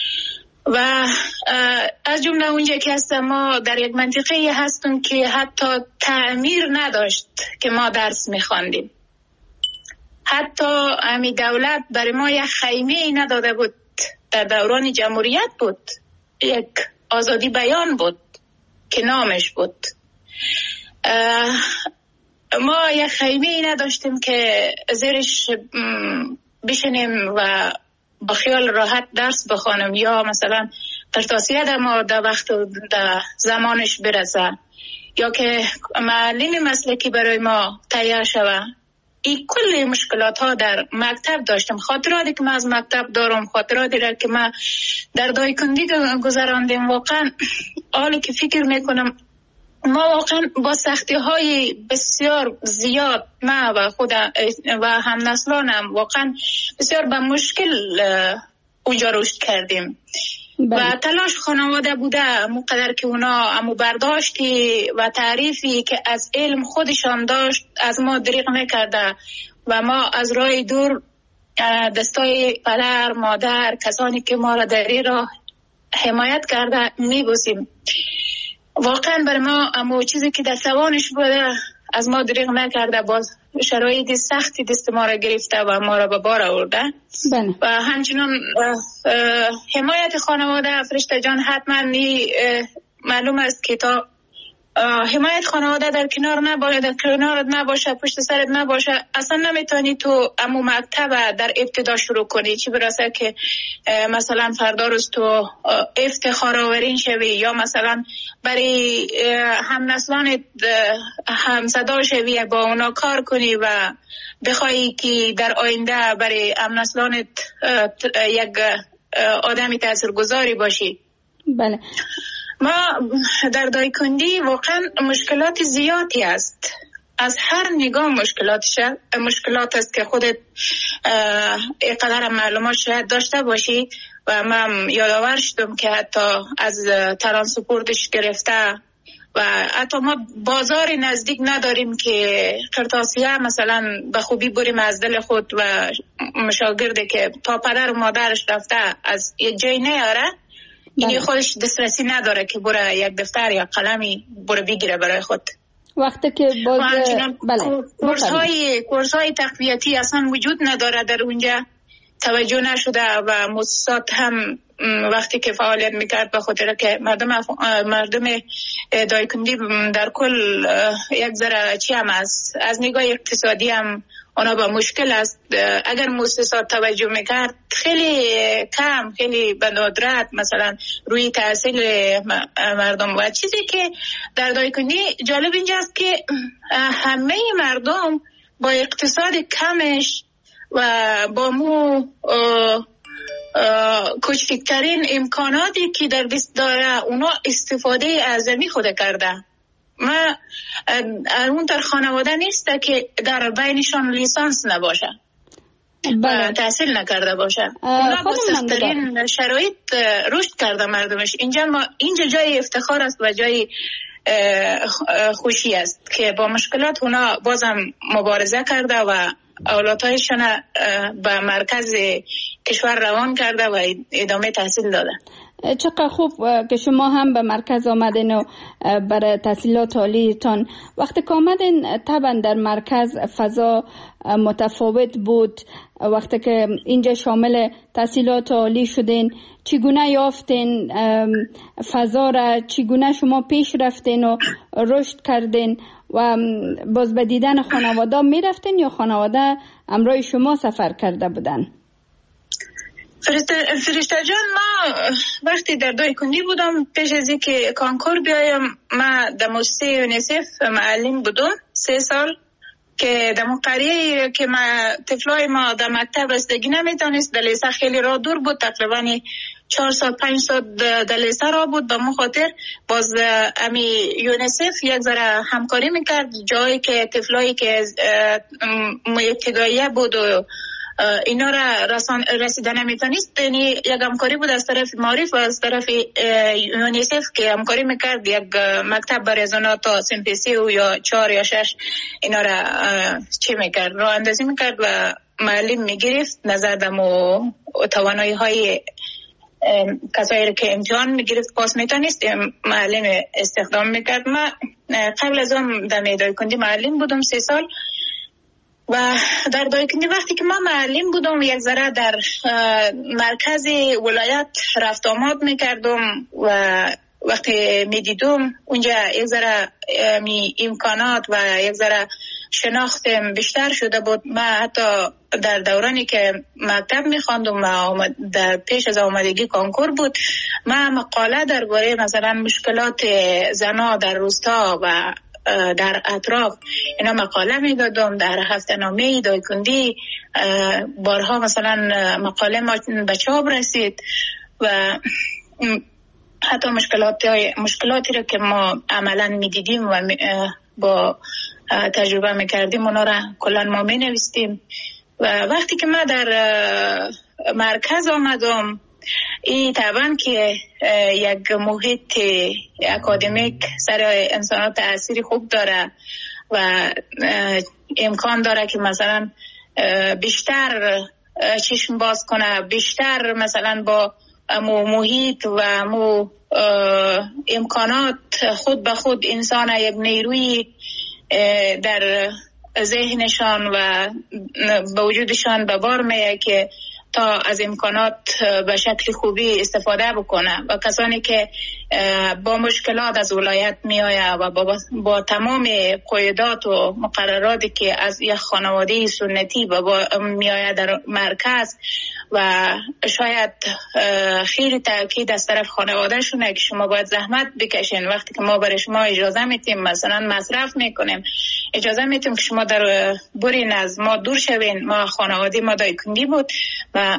و از جمله اونجا که هستم ما در یک منطقه هستم که حتی تعمیر نداشت که ما درس میخواندیم. حتی امی دولت برای ما یک خیمه ای نداده بود. در دوران جمهوریت بود، یک آزادی بیان بود که نامش بود. ما یک خیمه ای نداشتیم که زیرش بشنیم و با خیال راحت درس بخوانم یا مثلا ترتاسیه در ما در وقت در زمانش برسه یا که معلم مسلکی برای ما تیار شوه. این کل مشکلات ها در مکتب داشتم. خاطراتی که من از مکتب دارم، خاطراتی را که من در دایکندی گذراندیم، واقعا حالی که فکر میکنم ما واقعا با سختی های بسیار زیاد، ما و خود و هم نسلانم واقعا بسیار به مشکل اونجا رشد کردیم. بله. و تلاش خانواده بوده مقدر که اونا امو برداشتی و تعریفی که از علم خودشان داشت از ما دریغ نکرده و ما از راه دور دستای پدر، مادر، کسانی که ما را در این راه حمایت کرده میبوسیم. واقعا بر ما امو چیزی که در توانش بوده از ما دریغ نکرده، باز شرایط سختی دست ما را گرفته و ما را به بار آورده. بله. و همچنان حمایت خانواده فرشته جان حتما معلوم است که تا حمایت خانواده در کنار نباشه، در کنارت نباشه، پشت سرت نباشه، اصلا نمیتونی تو امو مکتب در ابتدا شروع کنی. چی برسه که مثلا فردا روز تو افتخار آورین شوی یا مثلا برای هم نسلانت هم صدا شوی، با اونا کار کنی و بخوایی که در آینده برای هم نسلانت یک آدمی تاثیرگذاری باشی. بله. ما در دایکندی واقعا مشکلات زیادی است، از هر نگاه مشکلاتش مشکلات است که خودت اینقدر معلومات شاید داشته باشی و من یادآور شدم که حتی از ترانسپورتش گرفته و حتی ما بازار نزدیک نداریم که قرطاسیه مثلا به خوبی بریم از دل خود و مشاگرده که تا پدر و مادرش رفته از یک جای نیاره، اینی خودش دسترسی نداره که بره یک دفتر یا قلمی بره بگیره برای خود. وقتی که باز بله کورس های کورس های تقویتی اصلا وجود نداره در اونجا، توجه نشده و مؤسسات هم وقتی که فعالیت میکرد به خاطر که مردم اف... مردم دایکندی در کل یک ذره چی هم است، از نگاه اقتصادی هم اونا با مشکل است. اگر مؤسسات توجه میکرد خیلی کم، خیلی به ندرت مثلا روی تحصیل مردم. و چیزی که در دایکندی جالب اینجاست که همه مردم با اقتصاد کمش و با مو کوچکترین امکاناتی که در دست داره اونا استفاده اعظمی خود کرده. ما اون در خانواده نیست که در بینشان لیسانس نباشه و تحصیل نکرده باشه. اونا با سخترین شرایط رشد کرده مردمش. اینجا ما اینجا جای افتخار است و جای خوشی است که با مشکلات اونا بازم مبارزه کرده و اولادهایشان به مرکز کشور روان کرده و ادامه تحصیل داده. چقدر خوب که شما هم به مرکز آمدین و برای تحصیلات عالیتان. وقتی که آمدین طبعا در مرکز فضا متفاوت بود. وقتی که اینجا شامل تحصیلات عالی شدین چگونه یافتین فضا را، چگونه شما پیش رفتین و رشد کردین و باز به دیدن خانواده می رفتین یا خانواده همراه شما سفر کرده بودن؟ فرشته جان، ما وقتی در دایکندی بودم پیش از اینکه کانکور بیایم ما در مؤسسه یونیسف معلم بودم سه سال که در قریه که ما طفلای ما در مکتب رسیدگی نمیتونست، در لیسه خیلی راه دور بود، تقریبا چهار ساعت پنج ساعت در لیسه راه بود. به مو خاطر باز امی یونیسف یک ذره همکاری میکرد جایی که طفلایی که ابتداییه بود و اینا را رسان رسیدن نمیتونست، یعنی یک همکاری بود از طرف معارف و از طرف یونیسف که همکاری میکرد یک مکتب برای زنا تا سمپیسی و یا چهار یا شش اینا را چی میکرد، راه اندازی میکرد و معلم میگرفت نظر دمو توانایی های کسایی که امتحان میگرفت پاس میتونست معلم استخدام میکرد. ما قبل از اون در دایکندی معلم بودم سه سال و در دایکندی وقتی که ما معلم بودم یک ذره در مرکز ولایت رفت آمد میکردم و وقتی میدیدم اونجا یک ذره می امکانات و یک ذره شناختم بیشتر شده بود. ما حتی در دورانی که مکتب میخواندم و در پیش از آمدگی کانکور بود، ما مقاله درباره مثلا مشکلات زنا در روستا و در اطراف اینا مقاله میدادم، در هفته نامه دایکندی بارها مثلا مقاله ما به چاپ رسید و حتی مشکلات مشکلاتی رو که ما عملا میدیدیم و با تجربه میکردیم اونا را کلا ما مینویسیم. و وقتی که ما در مرکز آمدم، این طبعا که یک محیط اکادمیک سر انسانات تأثیری خوب داره و امکان داره که مثلا بیشتر چشم باز کنه، بیشتر مثلا با مو محیط و مو امکانات خود به خود انسان یک نیروی در ذهنشان و به وجودشان به بار میه که تا از امکانات به شکل خوبی استفاده بکنه. و کسانی که با مشکلات از ولایت میآیه و با, با تمام قاعدات و مقرراتی که از یک خانواده سنتی با میآیه در مرکز و شاید خیلی تاکید از طرف خانواده شونه که شما باید زحمت بکشین، وقتی که ما برای شما اجازه میتیم مثلا مصرف میکنیم، اجازه میتیم که شما در برین از ما دور شوین. ما خانواده ما دایکندی بود و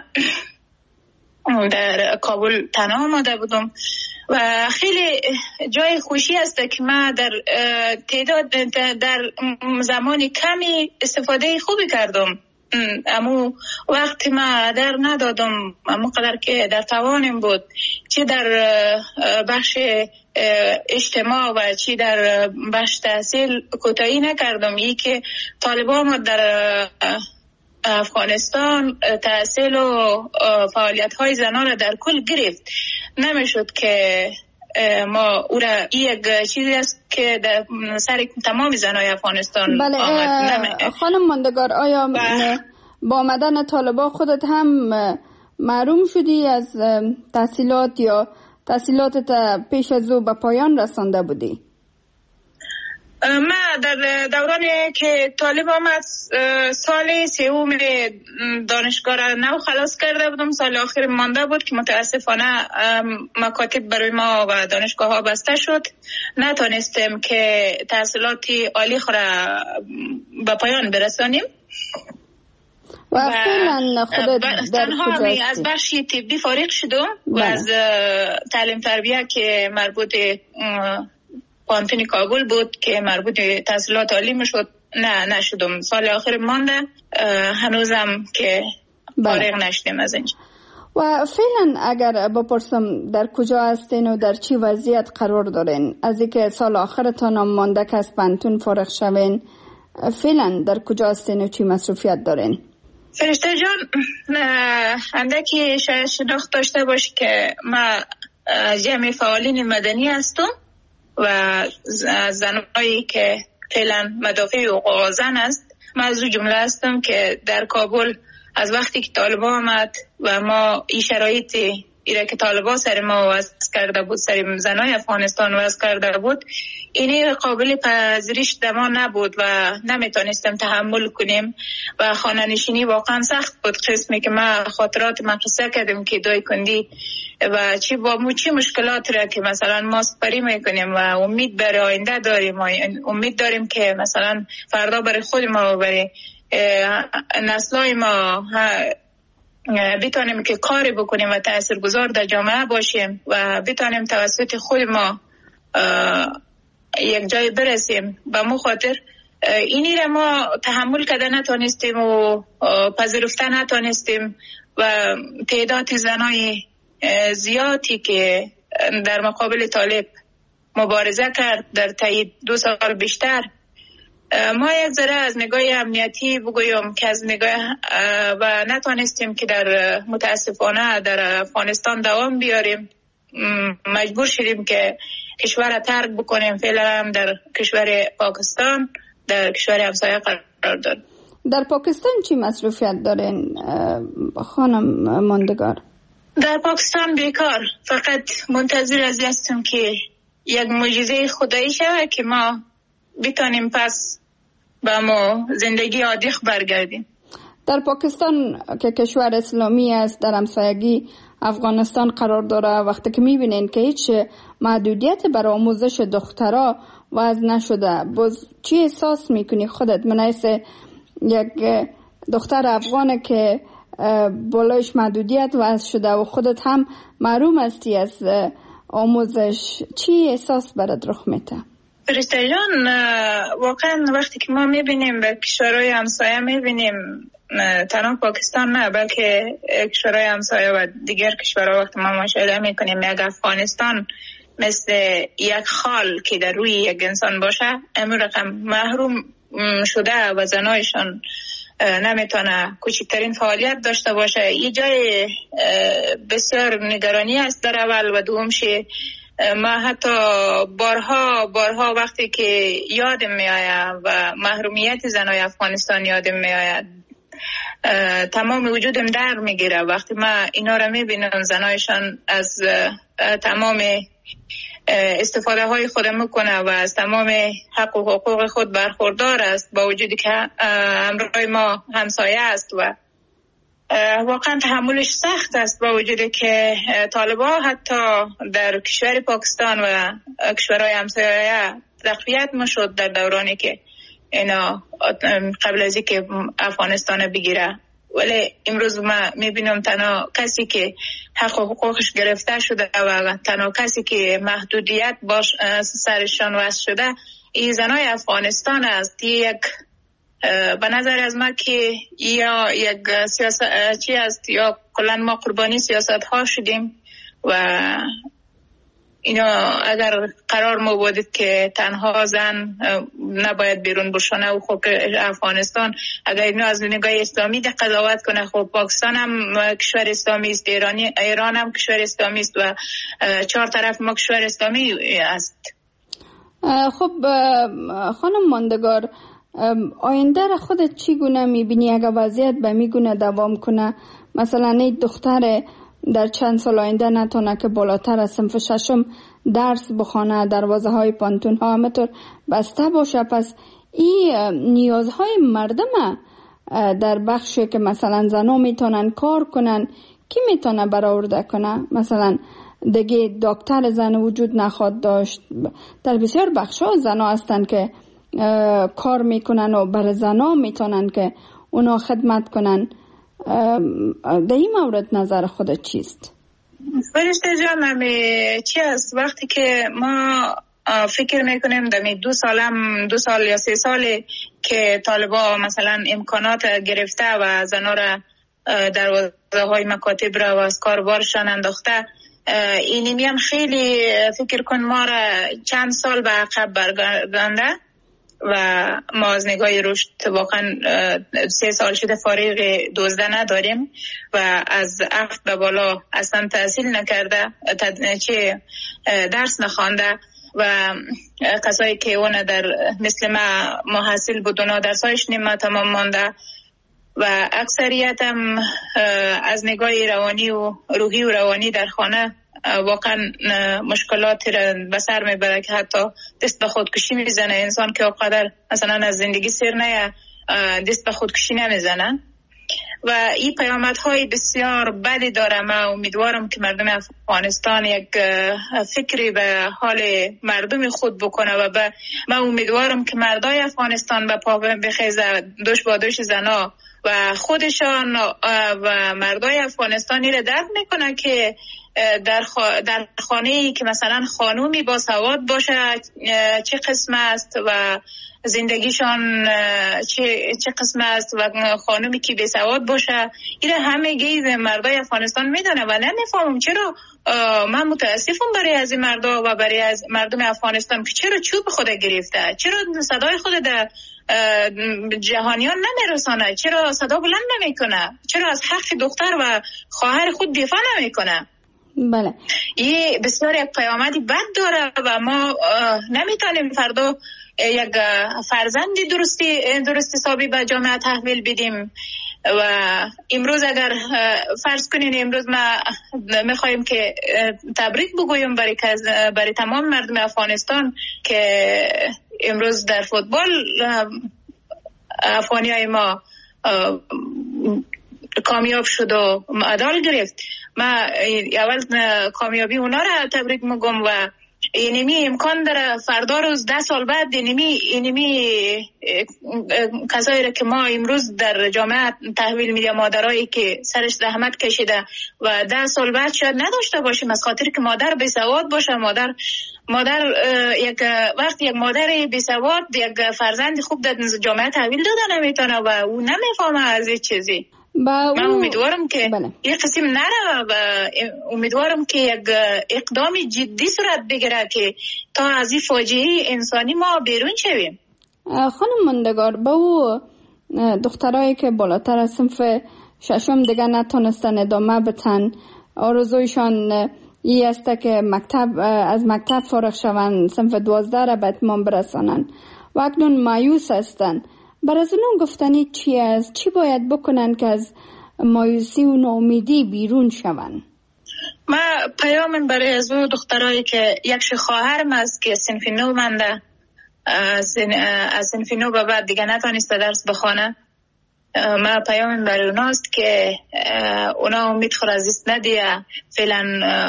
در کابل تنها آمده بودم و خیلی جای خوشی است که ما در تعداد در زمانی کمی استفاده خوبی کردم. امو وقتی ما در ندادم امو قدر که در توانم بود، چی در بخش اجتماع و چی در بخش تحصیل کوتاهی نکردم. یکی که طالبان ما در افغانستان تحصیل و فعالیت های زنان را در کل گرفت، نمیشد که ما او را یک چیزی است که در سر تمام زنای افغانستان بله آمد. خانم ماندگار، آیا با آمدن طالبان خودت هم محروم شدی از تحصیلات یا تحصیلاتت پیش از او به پایان رسانده بودی؟ ما در دورانی که طالب آمد سال سوم دانشگاه را نو خلاص کرده بودم، سال آخر مانده بود که متاسفانه مکاتب برای ما و دانشگاه ها بسته شد، نتونستیم که تحصیلات عالی خود را به پایان برسانیم و فعلا خودت در تنها از بخش طبی فارغ شدم و از تعلیم تربیه که مربوط پانتون کابل بود که مربوط تحصیلات عالی میشد نه نشدم. سال آخر مانده هنوزم که فارغ نشدیم از اینجا. و فعلا اگر بپرسم در کجا هستین و در چی وضعیت قرار دارین از اینکه سال آخرتان هم مانده که از پانتون فارغ شوین، فعلا در کجا هستین و چی مصروفیت دارین؟ فرشته جان، اندکی شاید شناخت داشته باشی که ما جمع فعالین مدنی هستم و زنایی که فعلا مدافع حقوق زن است. من از جمله هستم که در کابل از وقتی که طالبان آمد و ما این شرایطی ایره که طالبان سر ما وضع کرده بود، سر زنای افغانستان وضع کرده بود، اینی قابل پذیرش دما نبود و نمیتونستیم تحمل کنیم و خانه نشینی واقعا سخت بود. قسمی که ما خاطرات مقصه کردیم که دایکندی و چی با مو چی مشکلات را که مثلا ما سپری میکنیم و امید برای آینده داریم و امید داریم که مثلا فردا برای خود ما و برای نسلای ما بتانیم که کاری بکنیم و تاثیرگذار در جامعه باشیم و بتانیم توسط خود ما یک جای برسیم. به مو خاطر اینی را ما تحمل کرده نتونستیم و پذیرفته نتونستیم و تعداد زنای زیادی که در مقابل طالب مبارزه کرد در طی دو سال بیشتر، ما یک ذره از نگاه امنیتی بگویم که از نگاه و نتونستیم که در متاسفانه در افغانستان دوام بیاریم، مجبور شدیم که کشور ترک بکنیم. فعلا هم در کشور پاکستان در کشور همسایه قرار داریم. در پاکستان چی مصروفیت دارین خانم ماندگار؟ در پاکستان بیکار، فقط منتظر از هستم که یک معجزه خدایی شود که ما بتانیم پس به ما زندگی عادی برگردیم. در پاکستان که کشور اسلامی است، در همسایگی افغانستان قرار داره، وقتی که میبینین که هیچ محدودیت برای آموزش دخترها وضع نشده، باز چی احساس میکنی خودت من حیث یک دختر افغانه که بالایش محدودیت وضع شده و خودت هم محروم هستی از آموزش، چی احساس برات رخ میده؟ فرشته جان، واقعا وقتی که ما میبینیم به کشورهای همسایه میبینیم، تنها پاکستان نه بلکه کشورهای همسایه و دیگر کشورها، وقتی ما مشاهده میکنیم یک افغانستان مثل یک خال که در روی یک انسان باشه، امور رقم محروم شده و زنایشان نمیتونه کوچکترین فعالیت داشته باشه. این جای بسیار نگرانی است در اول و دومش. ما حتی بارها بارها وقتی که یادم میآید و محرومیت زنای افغانستان یادم میآید، تمام وجودم در میگیره وقتی ما اینا را میبینم. زنایشان از تمام استفاده های خود میکنه و از تمام حق و حقوق خود برخوردار است، با وجودی که همراه ما همسایه است و واقعا تحملش سخت است، با وجودی که طالبان حتی در کشور پاکستان و کشورهای همسایه تقویت میشد در دورانی که اینا قبل از اینکه افغانستان بگیره، ولی امروز ما میبینم تنها کسی که حق و حقوقش گرفته شده و تنها کسی که محدودیت باش سرشان وضع شده این زنای افغانستان است. یک به نظر از ما که یا یک سیاست چی است یا کلا ما قربانی سیاست ها شدیم و اینا اگر قرار ما بودید که تنها زن نباید بیرون بشونه و خب افغانستان اگر اینو از نگاه اسلامی ده قضاوت کنه، خب پاکستان هم کشور اسلامی است، ایرانی ایران هم کشور اسلامی است و چهار طرف ما کشور اسلامی است. خب خانم ماندگار، آینده را خودت چگونه میبینی اگر وضعیت به میگونه دوام کنه؟ مثلا این دختر در چند سال آینده نتونه که بالاتر از صنف ششم درس بخونه، دروازه های پانتون ها همطور بسته باشه، پس این نیازهای مردم در بخشی که مثلا زنها میتونن کار کنن کی میتونه برآورده کنه؟ مثلا دیگه دکتر زن وجود نخواد داشت. در بسیار بخش ها زنها هستن که کار میکنن و بر زنها میتونن که اونا خدمت کنن. در این مورد نظر خودت چیست؟ فرشته جان، همی چی است وقتی که ما فکر میکنیم دمی دو سالم دو سال یا سه سالی که طالبا مثلا امکانات گرفته و زنها را دروازه های مکاتب را و از کاربارشان انداخته، اینمی هم خیلی فکر کن ما را چند سال به عقب برگردانده و ما از نگاه رشد واقعا سه سال شده فارغ دوزده نداریم و از هفت به بالا اصلا تحصیل نکرده، چه درس نخوانده و کسایی که اون در مثل ما محصل بود اونا درسایش نیمه تمام مانده و اکثریت هم از نگاه روانی و روحی و روانی در خانه واقعا مشکلات را به سر میبره که حتی دست به خودکشی میزنه. انسان که اقدر مثلا از زندگی سیر نه دست به خودکشی نمیزنن و این پیامدهای بسیار بدی داره. من امیدوارم که مردم افغانستان یک فکری به حال مردم خود بکنه و به من امیدوارم که مردای افغانستان به پا بخیزه، دوش با دوش زنا و خودشان و مردای افغانستانی را درک میکنه که در, خ... در خانه‌ای که مثلا خانومی با سواد باشه چه قسم است و زندگیشان چه, چه قسم است و خانومی که بی سواد باشه، این همه گیز مردای افغانستان میدونه و نمیفهمم چرا. من متاسفم برای از این مردا و برای از مردم افغانستان که چرا چوب خود گرفته، چرا صدای خود در جهانیان نمیرسانه، چرا صدا بلند نمیکنه، چرا از حق دختر و خواهر خود دفاع نمیکنه. بله، این بسیار یک پیامدی بد داره و ما نمیتونیم فردا یک فرزندی درستی درست حسابی به جامعه تحویل بدیم و امروز اگر فرض کنین امروز ما میخوایم که تبریک بگویم برای برای تمام مردم افغانستان که امروز در فوتبال افغانیای ما کامیاب شد و مدال گرفت. ما اول کامیابی اونا را تبریک میگم و اینمی امکان داره فردا روز ده سال بعد اینمی اینمی کسایی را که ما امروز در جامعه تحویل میدیم، مادرایی که سرش زحمت کشیده و ده سال بعد شاید نداشته باشیم، از خاطر که مادر بی سواد باشه. مادر مادر یک وقت یک مادر بی سواد یک فرزند خوب در جامعه تحویل داده نمیتونه و او نمیفهمه از این چیزی. من امیدوارم که بله. یک قسم نره و امیدوارم که یک اقدام جدی صورت بگیره که تا از این فاجعه انسانی ما بیرون شویم. خانم ماندگار، با او دخترایی که بالاتر از صنف ششم دیگه نتونستن ادامه بتن، آرزویشان ای است که مکتب از مکتب فارغ شوند، صنف دوازده را به اتمام برسانن و اکنون مایوس هستند. برای از اونون گفتنی چی است؟ چی باید بکنن که از مایوسی و ناامیدی بیرون شون؟ ما پیامم برای از اون دخترایی که یک خواهرم است که صنف نو منده، از صنف نو به بعد دیگه نتونسته درس بخونه. ما پیامم برای اوناست که اونا امید خود از دست ندیه، فعلا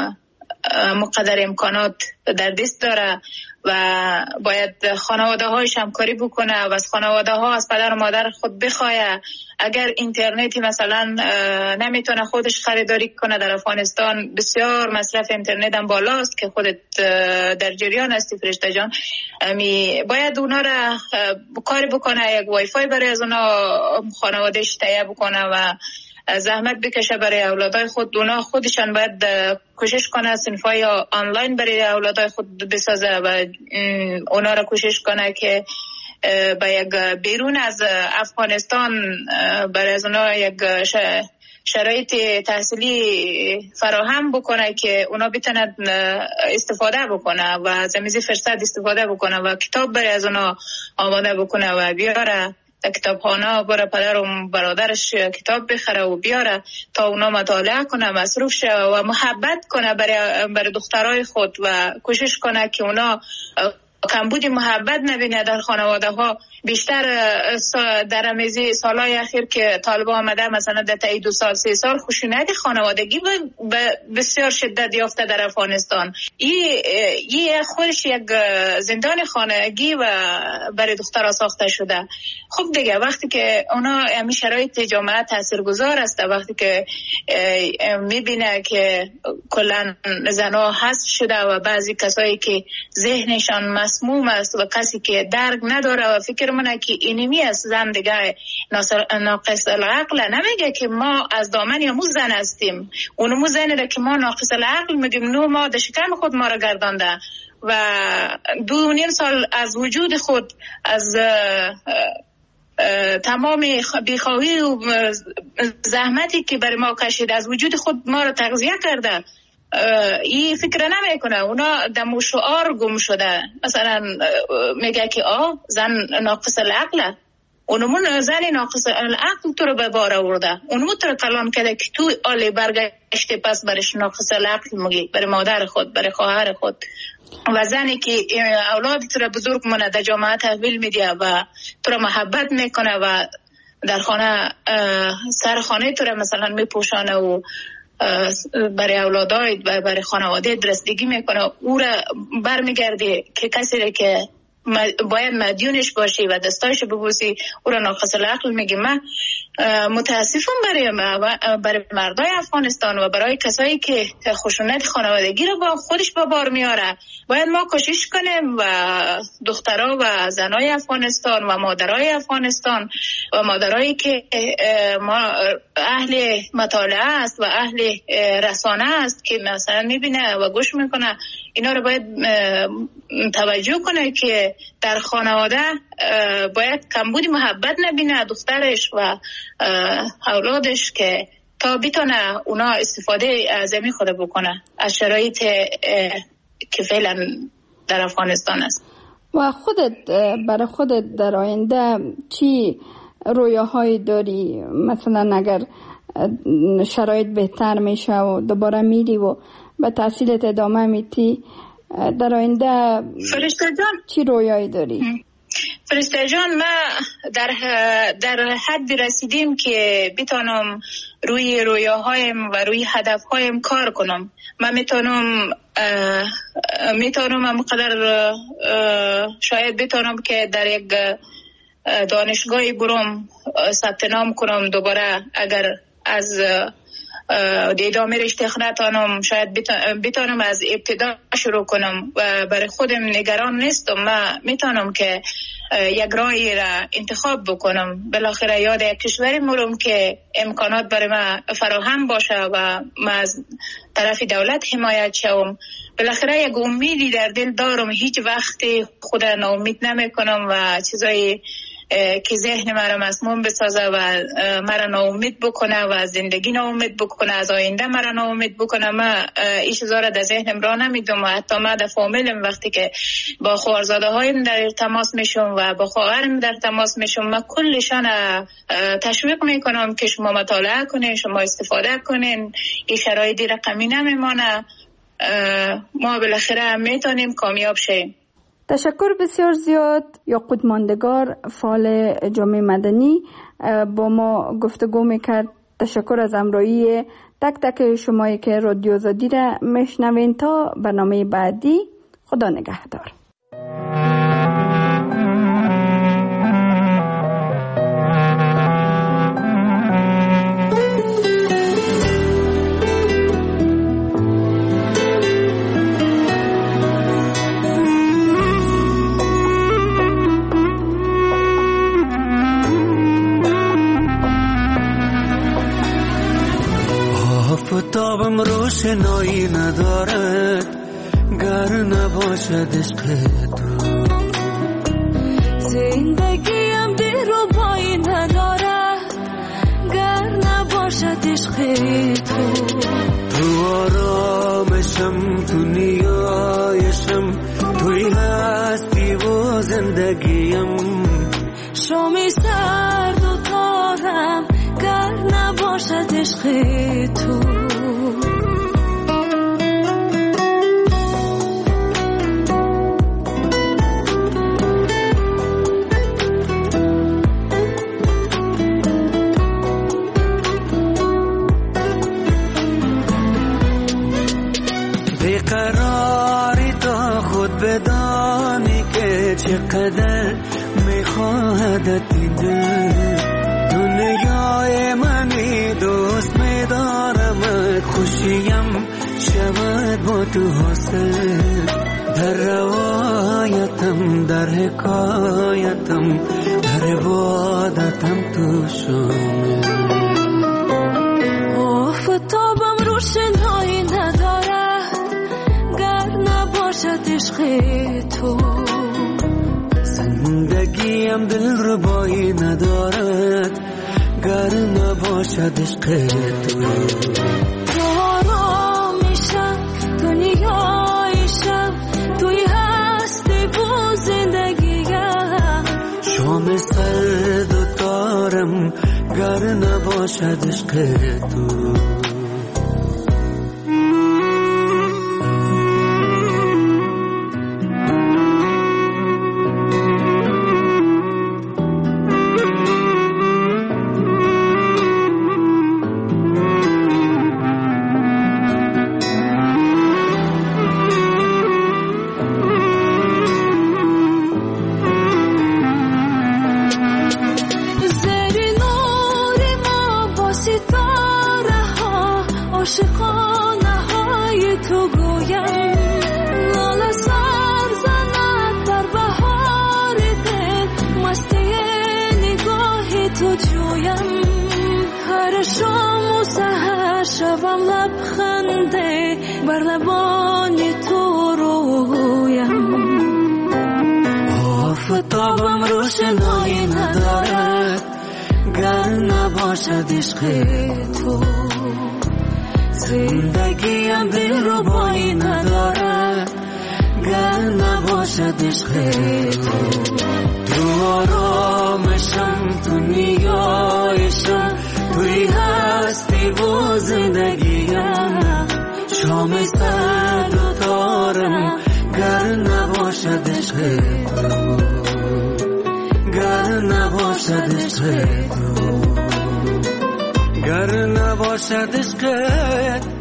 مقدر امکانات در دست داره و باید خانواده هایش همکاری بکنه و از خانواده ها از پدر و مادر خود بخواه. اگر اینترنتی مثلا نمیتونه خودش خریداری کنه، در افغانستان بسیار مصرف اینترنت هم بالاست که خودت در جریان هستی فرشته جان، باید اونا را کاری بکنه، یک وای فای برای از اونا خانوادهش تهیه بکنه و زحمت بکشه برای اولادای خود. اونا خودشان باید کوشش کنه صنفای آنلاین برای اولادای خود بسازه و اونا را کوشش کنه که با یک بیرون از افغانستان برای از اونا یک شرایط تحصیلی فراهم بکنه که اونا بتونن استفاده بکنه و از این فرصت استفاده بکنه و کتاب برای از اونا آماده بکنه و بیاره کتابخانه برای پدر و برادرش کتاب بخره و بیاره تا اونا مطالعه کنه، مصروف شه و محبت کنه برای برای دخترای خود و کوشش کنه که اونا کمبود محبت نبینه در خانواده ها. بیشتر در امیزی سالهای اخیر که طالبان آمده مثلا در تایی دو سال سه سال خشونت خانوادگی بسیار شدت یافته در افغانستان. این خودش یک زندان خانگی و برای دخترها ساخته شده. خب دیگه وقتی که اونا همین شرایط جامعه تاثیرگذار است، وقتی که میبینه که کلا زنها حذف شده و بعضی کسایی که ذهنشان مسموم است و کسی که درک نداره و فکر منه که اینمی است زن دیگه ناقص العقل، نمیگه که ما از دامن یا مو زن هستیم، اونمو زنه ده که ما ناقص العقل میگیم، نو ما ده شکم خود ما را گردانده و دو نیم سال از وجود خود از تمام بیخواهی و زحمتی که برای ما کشید از وجود خود ما را تغذیه کرده. این فکر نمی کنه، اونا دمو شعار گم شده. مثلا میگه که آه زن ناقص العقله، اونمون زن ناقص العقل تو رو به بار آورده، اونمون تو رو کلام کرده که تو آلی برگشته پس برش ناقص العقل میگی، برای مادر خود، برای خواهر خود. و زنی که اولاد تو رو بزرگ مونه در جامعه تحویل میده و تو رو محبت میکنه و در خانه سر خانه تو رو مثلا میپوشانه و برای اولادای برای خانواده درستگی میکنه، او را برمیگرده که کسی که باید مدیونش باشی و دستایش ببوسی او را ناقص العقل میگی. من متاسفم برای برای مردای افغانستان و برای کسایی که خشونت خانوادگی را با خودش با بار میاره. باید ما کوشش کنیم و دخترها و زنای افغانستان و مادرای افغانستان و مادرایی که ما اهل مطالعه است و اهل رسانه است که مثلا میبینه و گوش میکنه، اینا رو باید توجه کنه که در خانواده باید کمبود محبت نبینه دخترش و اولادش که تا بتونه اونا استفاده از این خود بکنه از شرایط که فعلا در افغانستان است. و خودت برای خودت در آینده چی رویاهایی داری؟ مثلا اگر شرایط بهتر میشه و دوباره میری و به تحصیلت ادامه میتی، در آینده فرشته جان چی رویایی داری؟ فرشته جان، ما در در حد رسیدیم که بتونم روی رویاهایم و روی هدفهایم کار کنم. من میتونم میتونم همقدر شاید بتونم که در یک دانشگاهی برم ثبت نام کنم دوباره. اگر از ادامه رشته نتونم، شاید بتونم از ابتدا شروع کنم و برای خودم نگران نیستم. من میتونم که یک راهی را انتخاب بکنم. بالاخره یاد یک کشوری مرم که امکانات برای من فراهم باشه و من از طرف دولت حمایت شوم. بالاخره یک امیدی در دل دارم، هیچ وقتی خود ناامید نمی کنم و چیزایی که ذهن مرا مسموم بسازه و مرا ناامید بکنه و از زندگی ناامید بکنه، از آینده مرا ناامید بکنه، من این چیزا را در ذهنم را نمیدم. و حتی من در فامیلم وقتی که با خواهرزاده هایم در تماس میشم و با خواهرم در تماس میشم، من کلشان تشویق میکنم که شما مطالعه کنین، شما استفاده کنین، این شرایطی رقمی نمیمانه، ما بالاخره میتونیم کامیاب شیم. تشکر بسیار زیاد. یاقوت ماندگار، فعال جامعه مدنی، با ما گفتگو میکرد. تشکر از همراهی تک تک شمایی که رادیو آزادی را میشنوین. تا برنامه بعدی، خدا نگهدار. آفتابم روشنایی ندارد گر نباشد عشق تو. زندگیم دلربایی ندارد گر نباشد عشق تو. تو آرامشم، تو نیایشم، توی هستی و زندگیم. شامی سرد و تارم گر نباشد عشق تو. بیقراری تا خود بدانی که چقدر میخواهد دیده. دنیای منی دوست میدارم، خوشیم شود با تو حاصل. در روایتم، در حکایتم، در عبادتم تو شامل. آفتابم روشنایی ندارد گر نباشد عشق تو. زندگیم دلربایی ندارد گر نباشد عشق تو. تو آرامیشم، تو نیایشم، توی هستی و زندگیم. شام سرد و تارم گر نباشد عشق تو. آفتابم روشنایی ندارد گر نباشد عشق تو. زندگیم دلربایی ندارد گر نباشد عشق تو. تو آرامشم، تو نیایشم، توی هستی و زندگیم. شام سرد و تارم گر نباشد عشق تو. نباشد عشق تو، گر نباشد عشق